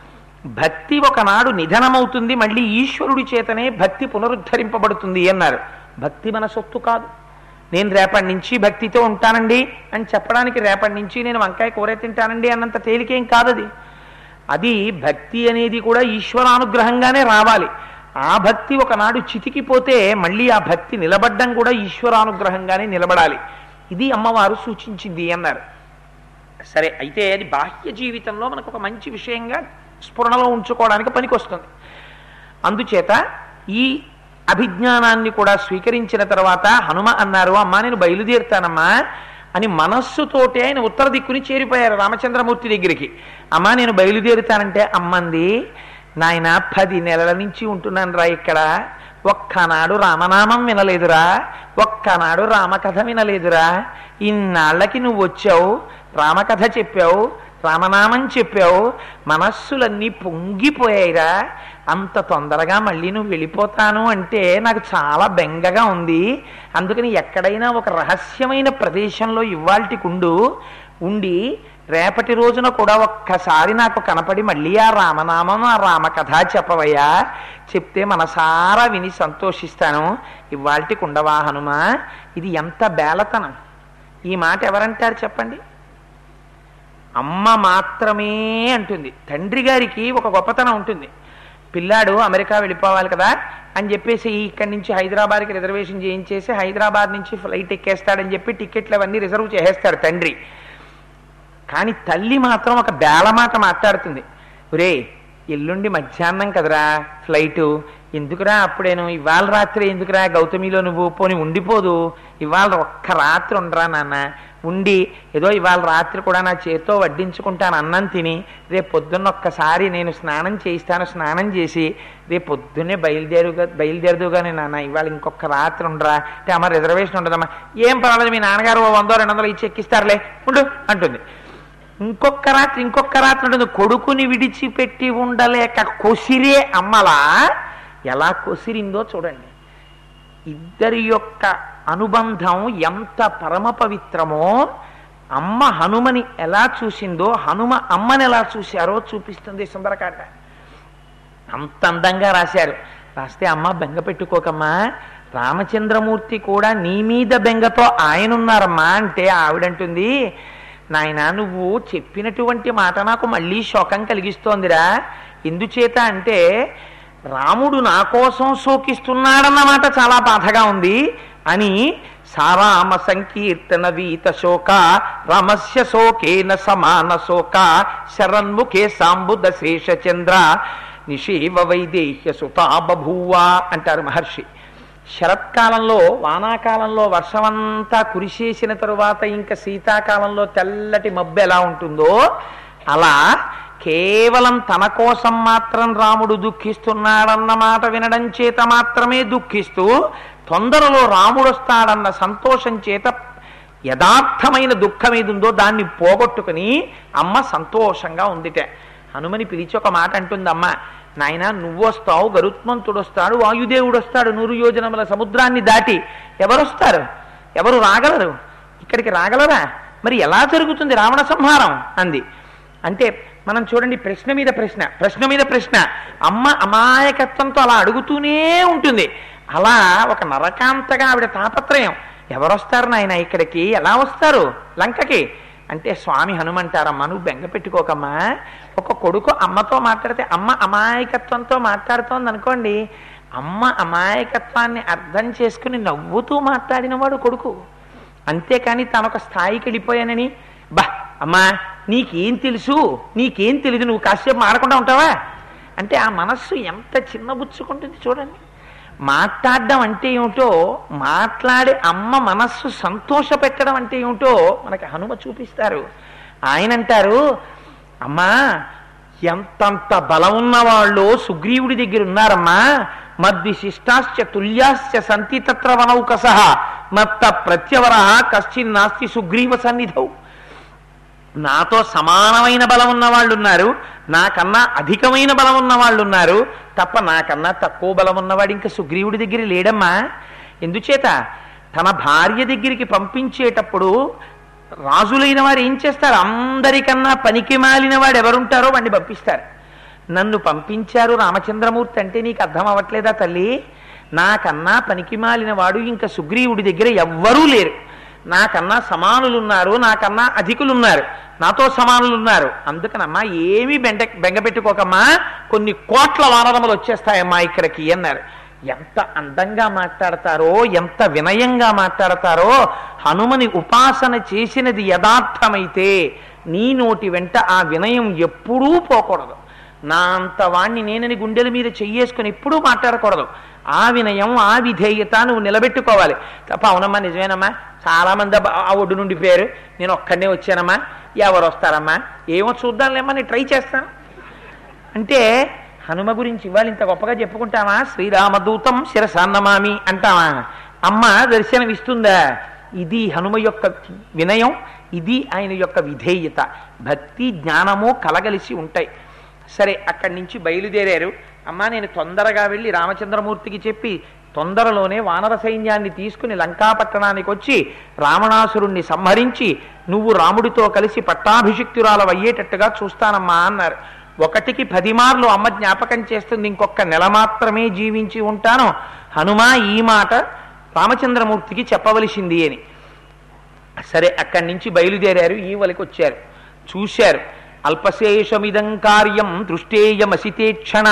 భక్తి ఒకనాడు నిధనమవుతుంది, మళ్ళీ ఈశ్వరుడి చేతనే భక్తి పునరుద్ధరింపబడుతుంది అన్నారు. భక్తి మన సొత్తు కాదు. నేను రేపటి నుంచి భక్తితో ఉంటానండి అని చెప్పడానికి రేపటి నుంచి నేను వంకాయ కూర తింటానండి అన్నంత తేలికేం కాదది. అది భక్తి అనేది కూడా ఈశ్వరానుగ్రహంగానే రావాలి. ఆ భక్తి ఒకనాడు చితికిపోతే మళ్ళీ ఆ భక్తి నిలబడ్డం కూడా ఈశ్వరానుగ్రహంగానే నిలబడాలి. ఇది అమ్మవారు సూచించింది అన్నారు. సరే, అయితే అది బాహ్య జీవితంలో మనకు ఒక మంచి విషయంగా స్ఫురణలో ఉంచుకోవడానికి పనికొస్తుంది. అందుచేత ఈ అభిజ్ఞానాన్ని కూడా స్వీకరించిన తర్వాత హనుమ అన్నారు, అమ్మా నేను బయలుదేరుతానమ్మా అని మనస్సుతోటి ఆయన ఉత్తర దిక్కుని చేరిపోయారు రామచంద్రమూర్తి దగ్గరికి. అమ్మా నేను బయలుదేరుతానంటే అమ్మంది, నాయన పది నెలల నుంచి ఉంటున్నాను రా ఇక్కడ, ఒక్కనాడు రామనామం వినలేదురా, ఒక్కనాడు రామకథ వినలేదురా, ఇన్నాళ్ళకి నువ్వు వచ్చావు, రామకథ చెప్పావు, రామనామం చెప్పావు, మనస్సులన్నీ పొంగిపోయాయిరా. అంత తొందరగా మళ్ళీ నువ్వు వెళ్ళిపోతాను అంటే నాకు చాలా బెంగగా ఉంది. అందుకని ఎక్కడైనా ఒక రహస్యమైన ప్రదేశంలో ఇవాల్టికి ఉండు ఉండి రేపటి రోజున కూడా ఒక్కసారి నాకు కనపడి మళ్ళీ ఆ రామనామం, ఆ రామకథ చెప్పవయ్యా. చెప్తే మనసారా విని సంతోషిస్తాను. ఇవాల్టికి ఉండవా హనుమా? ఇది ఎంత బేలతనం! ఈ మాట ఎవరంటారు చెప్పండి? అమ్మ మాత్రమే అంటుంది. తండ్రి గారికి ఒక గొప్పతనం ఉంటుంది. పిల్లాడు అమెరికా వెళ్ళిపోవాలి కదా అని చెప్పేసి ఇక్కడి నుంచి హైదరాబాద్కి రిజర్వేషన్ చేయించేసి హైదరాబాద్ నుంచి ఫ్లైట్ ఎక్కేస్తాడని చెప్పి టికెట్లు అవన్నీ రిజర్వ్ చేసేస్తాడు తండ్రి. కానీ తల్లి మాత్రం ఒక బేలమాట మాట్లాడుతుంది. ఒరే, ఎల్లుండి మధ్యాహ్నం కదరా ఫ్లైటు, ఎందుకురా అప్పుడేను, ఇవాళ రాత్రి ఎందుకురా గౌతమిలో నువ్వు, పోని ఉండిపోదు, ఇవాళ ఒక్క రాత్రి ఉండరా నాన్న, ఉండి ఏదో ఇవాళ రాత్రి కూడా నా చేత్తో వడ్డించుకుంటాను అన్నం తిని, రేపు పొద్దున్న ఒక్కసారి నేను స్నానం చేయిస్తాను, స్నానం చేసి రేపు పొద్దున్నే బయలుదేరుగా బయలుదేరదుగానే నాన్న, ఇవాళ ఇంకొక రాత్రి ఉండరా అంటే, అమ్మ రిజర్వేషన్ ఉండదమ్మా, ఏం పర్వాలేదు మీ నాన్నగారు వందో రెండు వందలు ఇచ్చి ఎక్కిస్తారులే ఉండు అంటుంది. ఇంకొక రాత్రి ఇంకొక రాత్రి ఉంటుంది. కొడుకుని విడిచిపెట్టి ఉండలేక కొసిరే అమ్మలా ఎలా కొసిరిందో చూడండి. ఇద్దరి యొక్క అనుబంధం ఎంత పరమ పవిత్రమో, అమ్మ హనుమని ఎలా చూసిందో, హనుమ అమ్మని ఎలా చూశారో చూపిస్తుంది సుందరకాండ. అంత అందంగా రాశారు. రాస్తే అమ్మ బెంగ పెట్టుకోకమ్మా, రామచంద్రమూర్తి కూడా నీ మీద బెంగతో ఆయనున్నారమ్మా అంటే ఆవిడంటుంది, నాయన నువ్వు చెప్పినటువంటి మాట నాకు మళ్ళీ శోకం కలిగిస్తోందిరా. ఎందుచేత అంటే రాముడు నా కోసం శోకిస్తున్నాడన్నమాట చాలా బాధగా ఉంది అని. సారామ సంకీర్తన వీత శోక రమస్య శోకేన సమాన శోక శరన్ముఖే సాంబుద శేషచంద్ర నిషేవ వైదేహ్య సుతా బభూవా అంటారు మహర్షి. శరత్కాలంలో వానాకాలంలో వర్షమంతా కురిసేసిన తరువాత ఇంకా శీతాకాలంలో తెల్లటి మబ్బు ఎలా ఉంటుందో అలా కేవలం తన కోసం మాత్రం రాముడు దుఃఖిస్తున్నాడన్న మాట వినడం చేత మాత్రమే దుఃఖిస్తూ, తొందరలో రాముడు వస్తాడన్న సంతోషం చేత యథార్థమైన దుఃఖం ఏదుందో దాన్ని పోగొట్టుకుని అమ్మ సంతోషంగా ఉందిట. హనుమని పిలిచి ఒక మాట అంటుంది అమ్మ, నాయన నువ్వు వస్తావు, గరుత్మంతుడు వస్తాడు, వాయుదేవుడు వస్తాడు, నూరు యోజనముల సముద్రాన్ని దాటి. ఎవరొస్తారు? ఎవరు రాగలరు? ఇక్కడికి రాగలరా? మరి ఎలా జరుగుతుంది రావణ సంహారం అంది. అంటే మనం చూడండి, ప్రశ్న మీద ప్రశ్న, ప్రశ్న మీద ప్రశ్న. అమ్మ అమాయకత్వంతో అలా అడుగుతూనే ఉంటుంది. అలా ఒక నరకాంతగా ఆవిడ తాపత్రయం. ఎవరొస్తారు నాయన ఇక్కడికి, ఎలా వస్తారు లంకకి అంటే స్వామి హనుమంటారమ్మా, నువ్వు బెంగ పెట్టుకోకమ్మా. ఒక కొడుకు అమ్మతో మాట్లాడితే అమ్మ అమాయకత్వంతో మాట్లాడుతోంది అనుకోండి, అమ్మ అమాయకత్వాన్ని అర్థం చేసుకుని నవ్వుతూ మాట్లాడిన వాడు కొడుకు. అంతేకాని తనొక స్థాయికి వెళ్ళిపోయానని, బా అమ్మా నీకేం తెలుసు, నీకేం తెలియదు, నువ్వు కాసేపు మాడకుండా ఉంటావా అంటే ఆ మనస్సు ఎంత చిన్నబుచ్చుకుంటుంది చూడండి. మాట్లాడడం అంటే ఏమిటో, మాట్లాడే అమ్మ మనస్సు సంతోష పెట్టడం అంటే ఏమిటో మనకి హనుమ చూపిస్తారు. ఆయన అంటారు, అమ్మా ఎంతంత బలం ఉన్నవాళ్ళు సుగ్రీవుడి దగ్గర ఉన్నారమ్మా. మద్విశిష్టాశ్చ తుల్యాశ్చ సంతి తత్ర వనౌకస మత్త ప్రత్యవర కశ్చిన్ నాస్తి సుగ్రీవ సన్నిధౌ. నాతో సమానమైన బలం ఉన్న వాళ్ళు ఉన్నారు, నాకన్నా అధికమైన బలం ఉన్న వాళ్ళు ఉన్నారు, తప్ప నాకన్నా తక్కువ బలం ఉన్నవాడు ఇంకా సుగ్రీవుడి దగ్గర లేడమ్మా. ఎందుచేత తన భార్య దగ్గరికి పంపించేటప్పుడు రాజులైన వారు ఏం చేస్తారు, అందరికన్నా పనికి మాలిన వాడు ఎవరుంటారో వాడిని పంపిస్తారు. నన్ను పంపించారు రామచంద్రమూర్తి అంటే నీకు అర్థం అవ్వట్లేదా తల్లి? నాకన్నా పనికి మాలిన వాడు ఇంకా సుగ్రీవుడి దగ్గర ఎవ్వరూ లేరు. నాకన్నా సమానులున్నారు, నాకన్నా అధికులున్నారు, నాతో సమానులున్నారు. అందుకనమ్మా ఏమీ బెండ బెంగ పెట్టుకోకమ్మా, కొన్ని కోట్ల వానరములు వచ్చేస్తాయమ్మా ఇక్కడికి అన్నారు. ఎంత అందంగా మాట్లాడతారో, ఎంత వినయంగా మాట్లాడతారో. హనుమని ఉపాసన చేసినది యథార్థమైతే నీ నోటి వెంట ఆ వినయం ఎప్పుడూ పోకూడదు. నా అంత వాణ్ణి నేనని గుండెల మీద చెయ్యేసుకుని ఎప్పుడూ మాట్లాడకూడదు. ఆ వినయం, ఆ విధేయత నువ్వు నిలబెట్టుకోవాలి తప్ప, అవునమ్మా నిజమేనమ్మా చాలా మంది ఆ ఒడ్డు నుండి పేరు, నేను ఒక్కడనే వచ్చానమ్మా, ఎవరు వస్తారమ్మా, ఏమో చూద్దాంలేమ్మా, నేను ట్రై చేస్తాను అంటే హనుమ గురించి ఇవాళ ఇంత గొప్పగా చెప్పుకుంటావా? శ్రీరామదూతం శిరసాన్నమామి అంటావా? అమ్మ దర్శనం ఇస్తుందా? ఇది హనుమ యొక్క వినయం, ఇది ఆయన యొక్క విధేయత. భక్తి జ్ఞానము కలగలిసి ఉంటాయి. సరే, అక్కడి నుంచి బయలుదేరారు. అమ్మా, నేను తొందరగా వెళ్ళి రామచంద్రమూర్తికి చెప్పి తొందరలోనే వానర సైన్యాన్ని తీసుకుని లంకాపట్టణానికి వచ్చి రావణాసురుణ్ణి సంహరించి నువ్వు రాముడితో కలిసి పట్టాభిషిక్తురాలు అయ్యేటట్టుగా చూస్తానమ్మా అన్నారు. ఒకటికి పది మార్లు అమ్మ జ్ఞాపకం చేస్తుంది, ఇంకొక నెల మాత్రమే జీవించి ఉంటాను, హనుమా ఈ మాట రామచంద్రమూర్తికి చెప్పవలసింది అని. సరే, అక్కడి నుంచి బయలుదేరారు. ఈ వరకు వచ్చారు, చూశారు. అల్పశేషమిదం కార్యం దృష్టేయమసితేక్షణ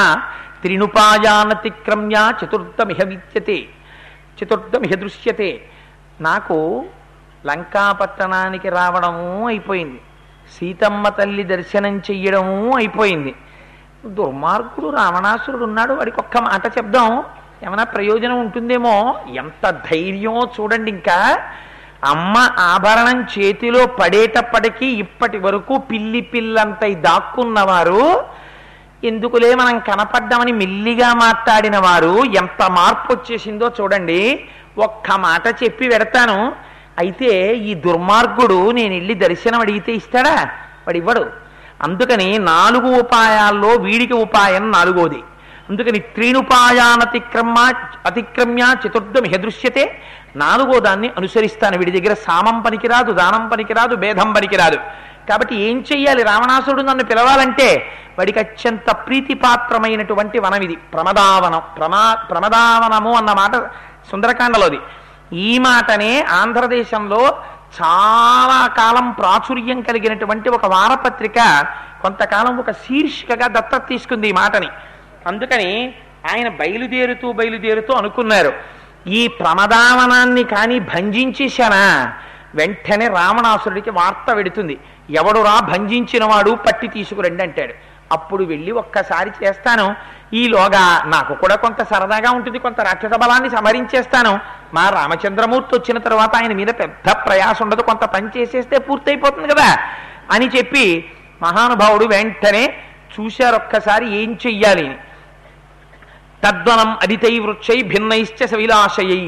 త్రినుపాయానతిక్రమ్య చతుర్థమిహ విద్యతే చతుర్థమిహ దృశ్యతే. నాకు లంకాపట్టణానికి రావడము అయిపోయింది, సీతమ్మ తల్లి దర్శనం చెయ్యడము అయిపోయింది. దుర్మార్గుడు రావణాసురుడు ఉన్నాడు, వాడికి ఒక్క మాట చెప్దాం, ఏమైనా ప్రయోజనం ఉంటుందేమో. ఎంత ధైర్యం చూడండి. ఇంకా అమ్మ ఆభరణం చేతిలో పడేటప్పటికీ ఇప్పటి వరకు పిల్లి పిల్లంతై దాక్కున్నవారు, ఎందుకులే మనం కనపడ్డామని మెల్లిగా మాట్లాడిన వారు ఎంత మార్పు వచ్చేసిందో చూడండి. ఒక్క మాట చెప్పి పెడతాను, అయితే ఈ దుర్మార్గుడు నేను వెళ్ళి దర్శనం అడిగితే ఇస్తాడా? వాడు ఇవ్వడు. అందుకని నాలుగు ఉపాయాల్లో వీడికి ఉపాయం నాలుగోది. అందుకని త్రీనుపాయానతిక్రమ అతిక్రమ్య చతుర్థమిహ దృశ్యతే. నాలుగో దాన్ని అనుసరిస్తాను. వీడి దగ్గర సామం పనికిరాదు, దానం పనికిరాదు, భేదం పనికిరాదు. కాబట్టి ఏం చెయ్యాలి? రావణాసురుడు నన్ను పిలవాలంటే వాడికి అత్యంత ప్రీతిపాత్రమైనటువంటి వనం ఇది, ప్రమదావనం. ప్రమా ప్రమదావనము అన్న మాట సుందరకాండలోది. ఈ మాటనే ఆంధ్రదేశంలో చాలా కాలం ప్రాచుర్యం కలిగినటువంటి ఒక వారపత్రిక కొంతకాలం ఒక శీర్షికగా దత్తత తీసుకుంది ఈ మాటని. అందుకని ఆయన బయలుదేరుతూ బయలుదేరుతూ అనుకున్నారు, ఈ ప్రమదావనాన్ని కానీ భంజించేశానా వెంటనే రావణాసురుడికి వార్త వెడుతుంది, ఎవడురా భంజించిన వాడు పట్టి తీసుకురండి అంటాడు. అప్పుడు వెళ్ళి ఒక్కసారి చేస్తాను, ఈలోగా నాకు కూడా కొంత సరదాగా ఉంటుంది, కొంత రాక్షస బలాన్ని సంహరించేస్తాను. మా రామచంద్రమూర్తి వచ్చిన తర్వాత ఆయన మీద పెద్ద ప్రయాస ఉండదు, కొంత పని చేసేస్తే పూర్తయిపోతుంది కదా అని చెప్పి మహానుభావుడు వెంటనే చూశారు ఒక్కసారి ఏం చెయ్యాలి. తద్వనం అదితై వృక్షై భిన్నైశ్చ సవిలాశయై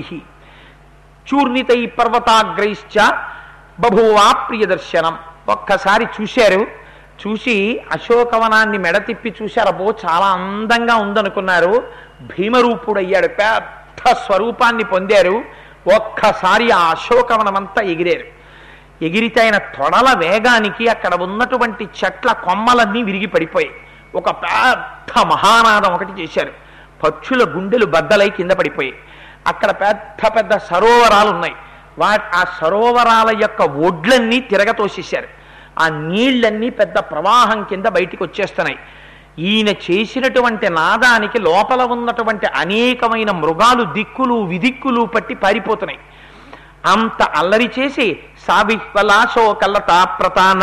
చూర్ణితై పర్వతాగ్రైశ్చ బభూవా ప్రియదర్శనం. ఒక్కసారి చూశారు. చూసి అశోకవనాన్ని మెడతిప్పి చూశారు. అబ్బో చాలా అందంగా ఉందనుకున్నారు. భీమరూపుడయ్యాడు, పెద్ద స్వరూపాన్ని పొందారు. ఒక్కసారి ఆ అశోకవనమంతా ఎగిరారు. ఎగిరితే ఆయన తొడల వేగానికి అక్కడ ఉన్నటువంటి చెట్ల కొమ్మలన్నీ విరిగి పడిపోయాయి. ఒక పెద్ద మహానాదం ఒకటి చేశారు. పక్షుల గుండెలు బద్దలై కింద పడిపోయాయి. అక్కడ పెద్ద పెద్ద సరోవరాలు ఉన్నాయి. వా ఆ సరోవరాల యొక్క ఒడ్లన్నీ తిరగతోసేశారు. ఆ నీళ్లన్నీ పెద్ద ప్రవాహం కింద బయటికి వచ్చేస్తున్నాయి. ఈయన చేసినటువంటి నాదానికి లోపల ఉన్నటువంటి అనేకమైన మృగాలు దిక్కులు విదిక్కులు పట్టి పారిపోతున్నాయి. అంత అల్లరి చేసి సావిహ్వలాశోకలత ప్రతాన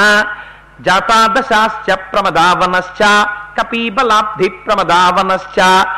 జాతాదశాశ్చ ప్రమదావనశ్చ కపీబలాబ్ధి ప్రమదావనశ్చ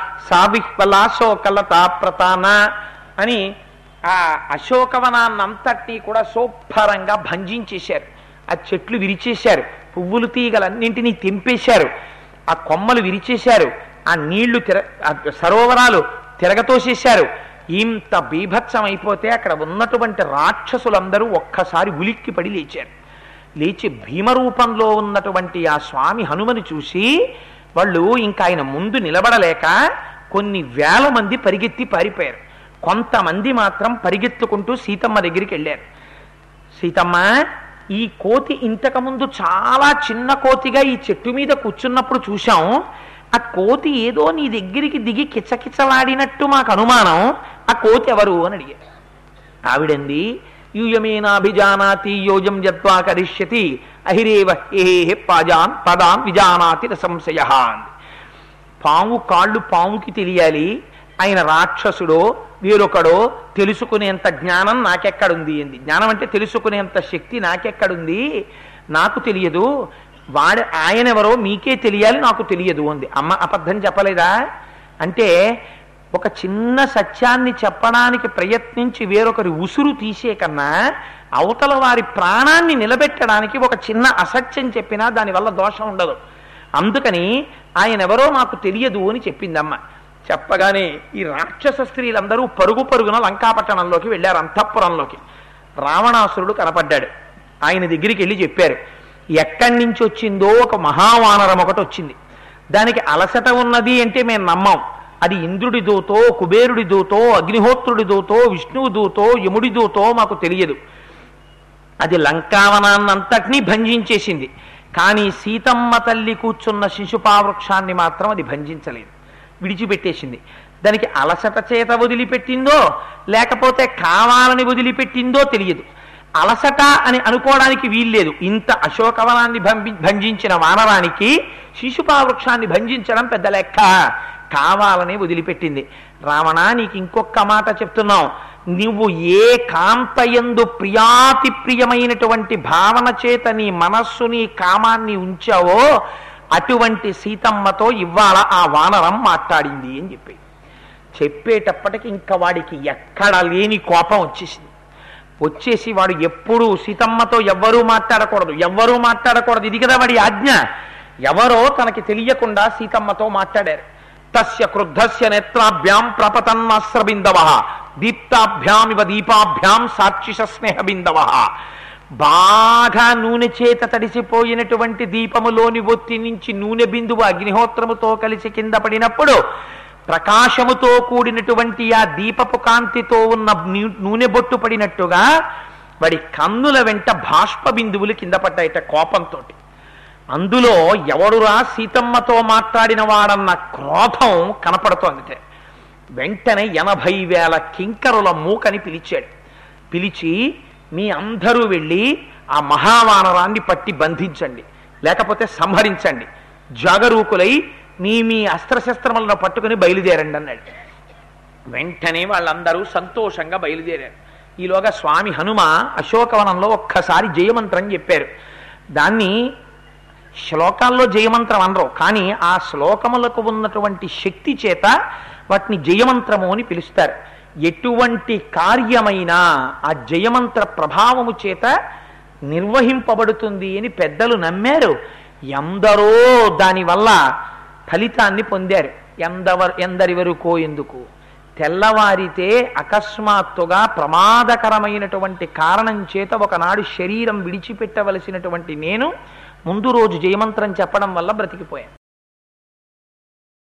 సావిహ్వలాశోకలత ప్రతాన అని ఆ అశోకవనాన్నంతటినీ కూడా శోభరంగా భంజించేశారు. ఆ చెట్లు విరిచేశారు, పువ్వులు తీగలన్నింటినీ తెంపేశారు, ఆ కొమ్మలు విరిచేశారు, ఆ నీళ్లు తిర సరోవరాలు తిరగతోసేశారు. ఇంత బీభత్సం అయిపోతే అక్కడ ఉన్నటువంటి రాక్షసులందరూ ఒక్కసారి ఉలిక్కి పడి లేచారు. లేచి భీమరూపంలో ఉన్నటువంటి ఆ స్వామి హనుమని చూసి వాళ్ళు ఇంకా ఆయన ముందు నిలబడలేక కొన్ని వేల మంది పరిగెత్తి పారిపోయారు. కొంతమంది మాత్రం పరిగెత్తుకుంటూ సీతమ్మ దగ్గరికి వెళ్ళారు. సీతమ్మ, ఈ కోతి ఇంతకుముందు చాలా చిన్న కోతిగా ఈ చెట్టు మీద కూర్చున్నప్పుడు చూశాం. ఆ కోతి ఏదో నీ దగ్గరికి దిగి కిచకిచలాడినట్టు మాకు అనుమానం. ఆ కోతి ఎవరు అని అడిగారు. ఆవిడంది, యూయమేనాభిజానాతి యోజం జత్వా కరిష్యతి అహిరేవ హే పాజాన్ పదాన్ విజానాతి సంశయ అంది. పాము కాళ్ళు పాముకి తెలియాలి, ఆయన రాక్షసుడో వేరొకడో తెలుసుకునేంత జ్ఞానం నాకెక్కడుంది అంది. జ్ఞానం అంటే తెలుసుకునేంత శక్తి నాకెక్కడుంది, నాకు తెలియదు. వాడు ఆయనెవరో మీకే తెలియాలి, నాకు తెలియదు అంది. అమ్మ అబద్ధం చెప్పలేదా అంటే, ఒక చిన్న సత్యాన్ని చెప్పడానికి ప్రయత్నించి వేరొకరి ఉసురు తీసే కన్నా అవతల వారి ప్రాణాన్ని నిలబెట్టడానికి ఒక చిన్న అసత్యం చెప్పినా దానివల్ల దోషం ఉండదు. అందుకని ఆయన ఎవరో నాకు తెలియదు అని చెప్పిందమ్మ. చెప్పగానే ఈ రాక్షస స్త్రీలందరూ పరుగు పరుగున లంకాపట్టణంలోకి వెళ్ళారు, అంతఃపురంలోకి. రావణాసురుడు కనపడ్డాడు. ఆయన దగ్గరికి వెళ్ళి చెప్పారు, ఎక్కడి నుంచి వచ్చిందో ఒక మహావానరం ఒకటి వచ్చింది, దానికి అలసట ఉన్నది అంటే మేము నమ్మం. అది ఇంద్రుడి దూతో, కుబేరుడి దూతో, అగ్నిహోత్రుడి దూతో, విష్ణువు దూతో, యముడి దూతో మాకు తెలియదు. అది లంకావనాన్నంతటినీ భంజించేసింది. కానీ సీతమ్మ తల్లి కూర్చున్న శిశుపావృక్షాన్ని మాత్రం అది భంజించలేదు, విడిచిపెట్టేసింది. దానికి అలసట చేత వదిలిపెట్టిందో లేకపోతే కావాలని వదిలిపెట్టిందో తెలియదు. అలసట అని అనుకోవడానికి వీల్లేదు. ఇంత అశోకవనాన్ని భంజించిన వానరానికి శిశుపావృక్షాన్ని భంజించడం పెద్ద లెక్క. కావాలని వదిలిపెట్టింది. రావణ, నీకు ఇంకొక మాట చెప్తున్నావు, నువ్వు ఏ కాంతయందు ప్రియాతి ప్రియమైనటువంటి భావన చేత నీ మనస్సుని కామాన్ని ఉంచావో అటువంటి సీతమ్మతో ఇవాళ ఆ వానరం మాట్లాడింది అని చెప్పి చెప్పేటప్పటికి ఇంకా వాడికి ఎక్కడ లేని కోపం వచ్చేసింది. వచ్చేసి వాడు ఎప్పుడూ సీతమ్మతో ఎవ్వరూ మాట్లాడకూడదు, ఎవ్వరూ మాట్లాడకూడదు, ఇది కదా వాడి ఆజ్ఞ. ఎవరో తనకి తెలియకుండా సీతమ్మతో మాట్లాడారు. తస్య క్రుద్ధస్య నేత్రాభ్యాం ప్రపతన్నాస్రబిందవ దీప్తాభ్యామివ దీపాభ్యాం సాక్షిష స్నేహబిందవ. బాగా నూనె చేత తడిసిపోయినటువంటి దీపములోని ఒత్తి నుంచి నూనె బిందువు అగ్నిహోత్రముతో కలిసి కింద పడినప్పుడు ప్రకాశముతో కూడినటువంటి ఆ దీపపు కాంతితో ఉన్న నూనె బొట్టు పడినట్టుగా వాడి కన్నుల వెంట బాష్ప బిందువులు కింద పడ్డాయిట కోపంతో. అందులో ఎవడురా సీతమ్మతో మాట్లాడిన వాడన్న క్రోధం కనపడుతోంది. వెంటనే ఎనభై వేల కింకరుల మూకని పిలిచాడు. పిలిచి, మీ అందరూ వెళ్ళి ఆ మహావానరాన్ని పట్టి బంధించండి, లేకపోతే సంహరించండి, జాగరూకులై మీ మీ అస్త్రశస్త్రములను పట్టుకుని బయలుదేరండి అన్నాడు. వెంటనే వాళ్ళందరూ సంతోషంగా బయలుదేరారు. ఈలోగా స్వామి హనుమ అశోకవనంలో ఒక్కసారి జయమంత్రం చెప్పారు. దాన్ని శ్లోకాల్లో జయమంత్రం అనరు, కానీ ఆ శ్లోకములకు ఉన్నటువంటి శక్తి చేత వాటిని జయమంత్రము అని పిలుస్తారు. ఎటువంటి కార్యమైనా ఆ జయమంత్ర ప్రభావము చేత నిర్వహింపబడుతుంది అని పెద్దలు నమ్మారు. ఎందరో దానివల్ల ఫలితాన్ని పొందారు. ఎందవరు ఎందరి వరకో ఎందుకు తెల్లవారితే అకస్మాత్తుగా ప్రమాదకరమైనటువంటి కారణం చేత ఒకనాడు శరీరం విడిచిపెట్టవలసినటువంటి నేను ముందు రోజు జయమంత్రం చెప్పడం వల్ల బ్రతికిపోయాను.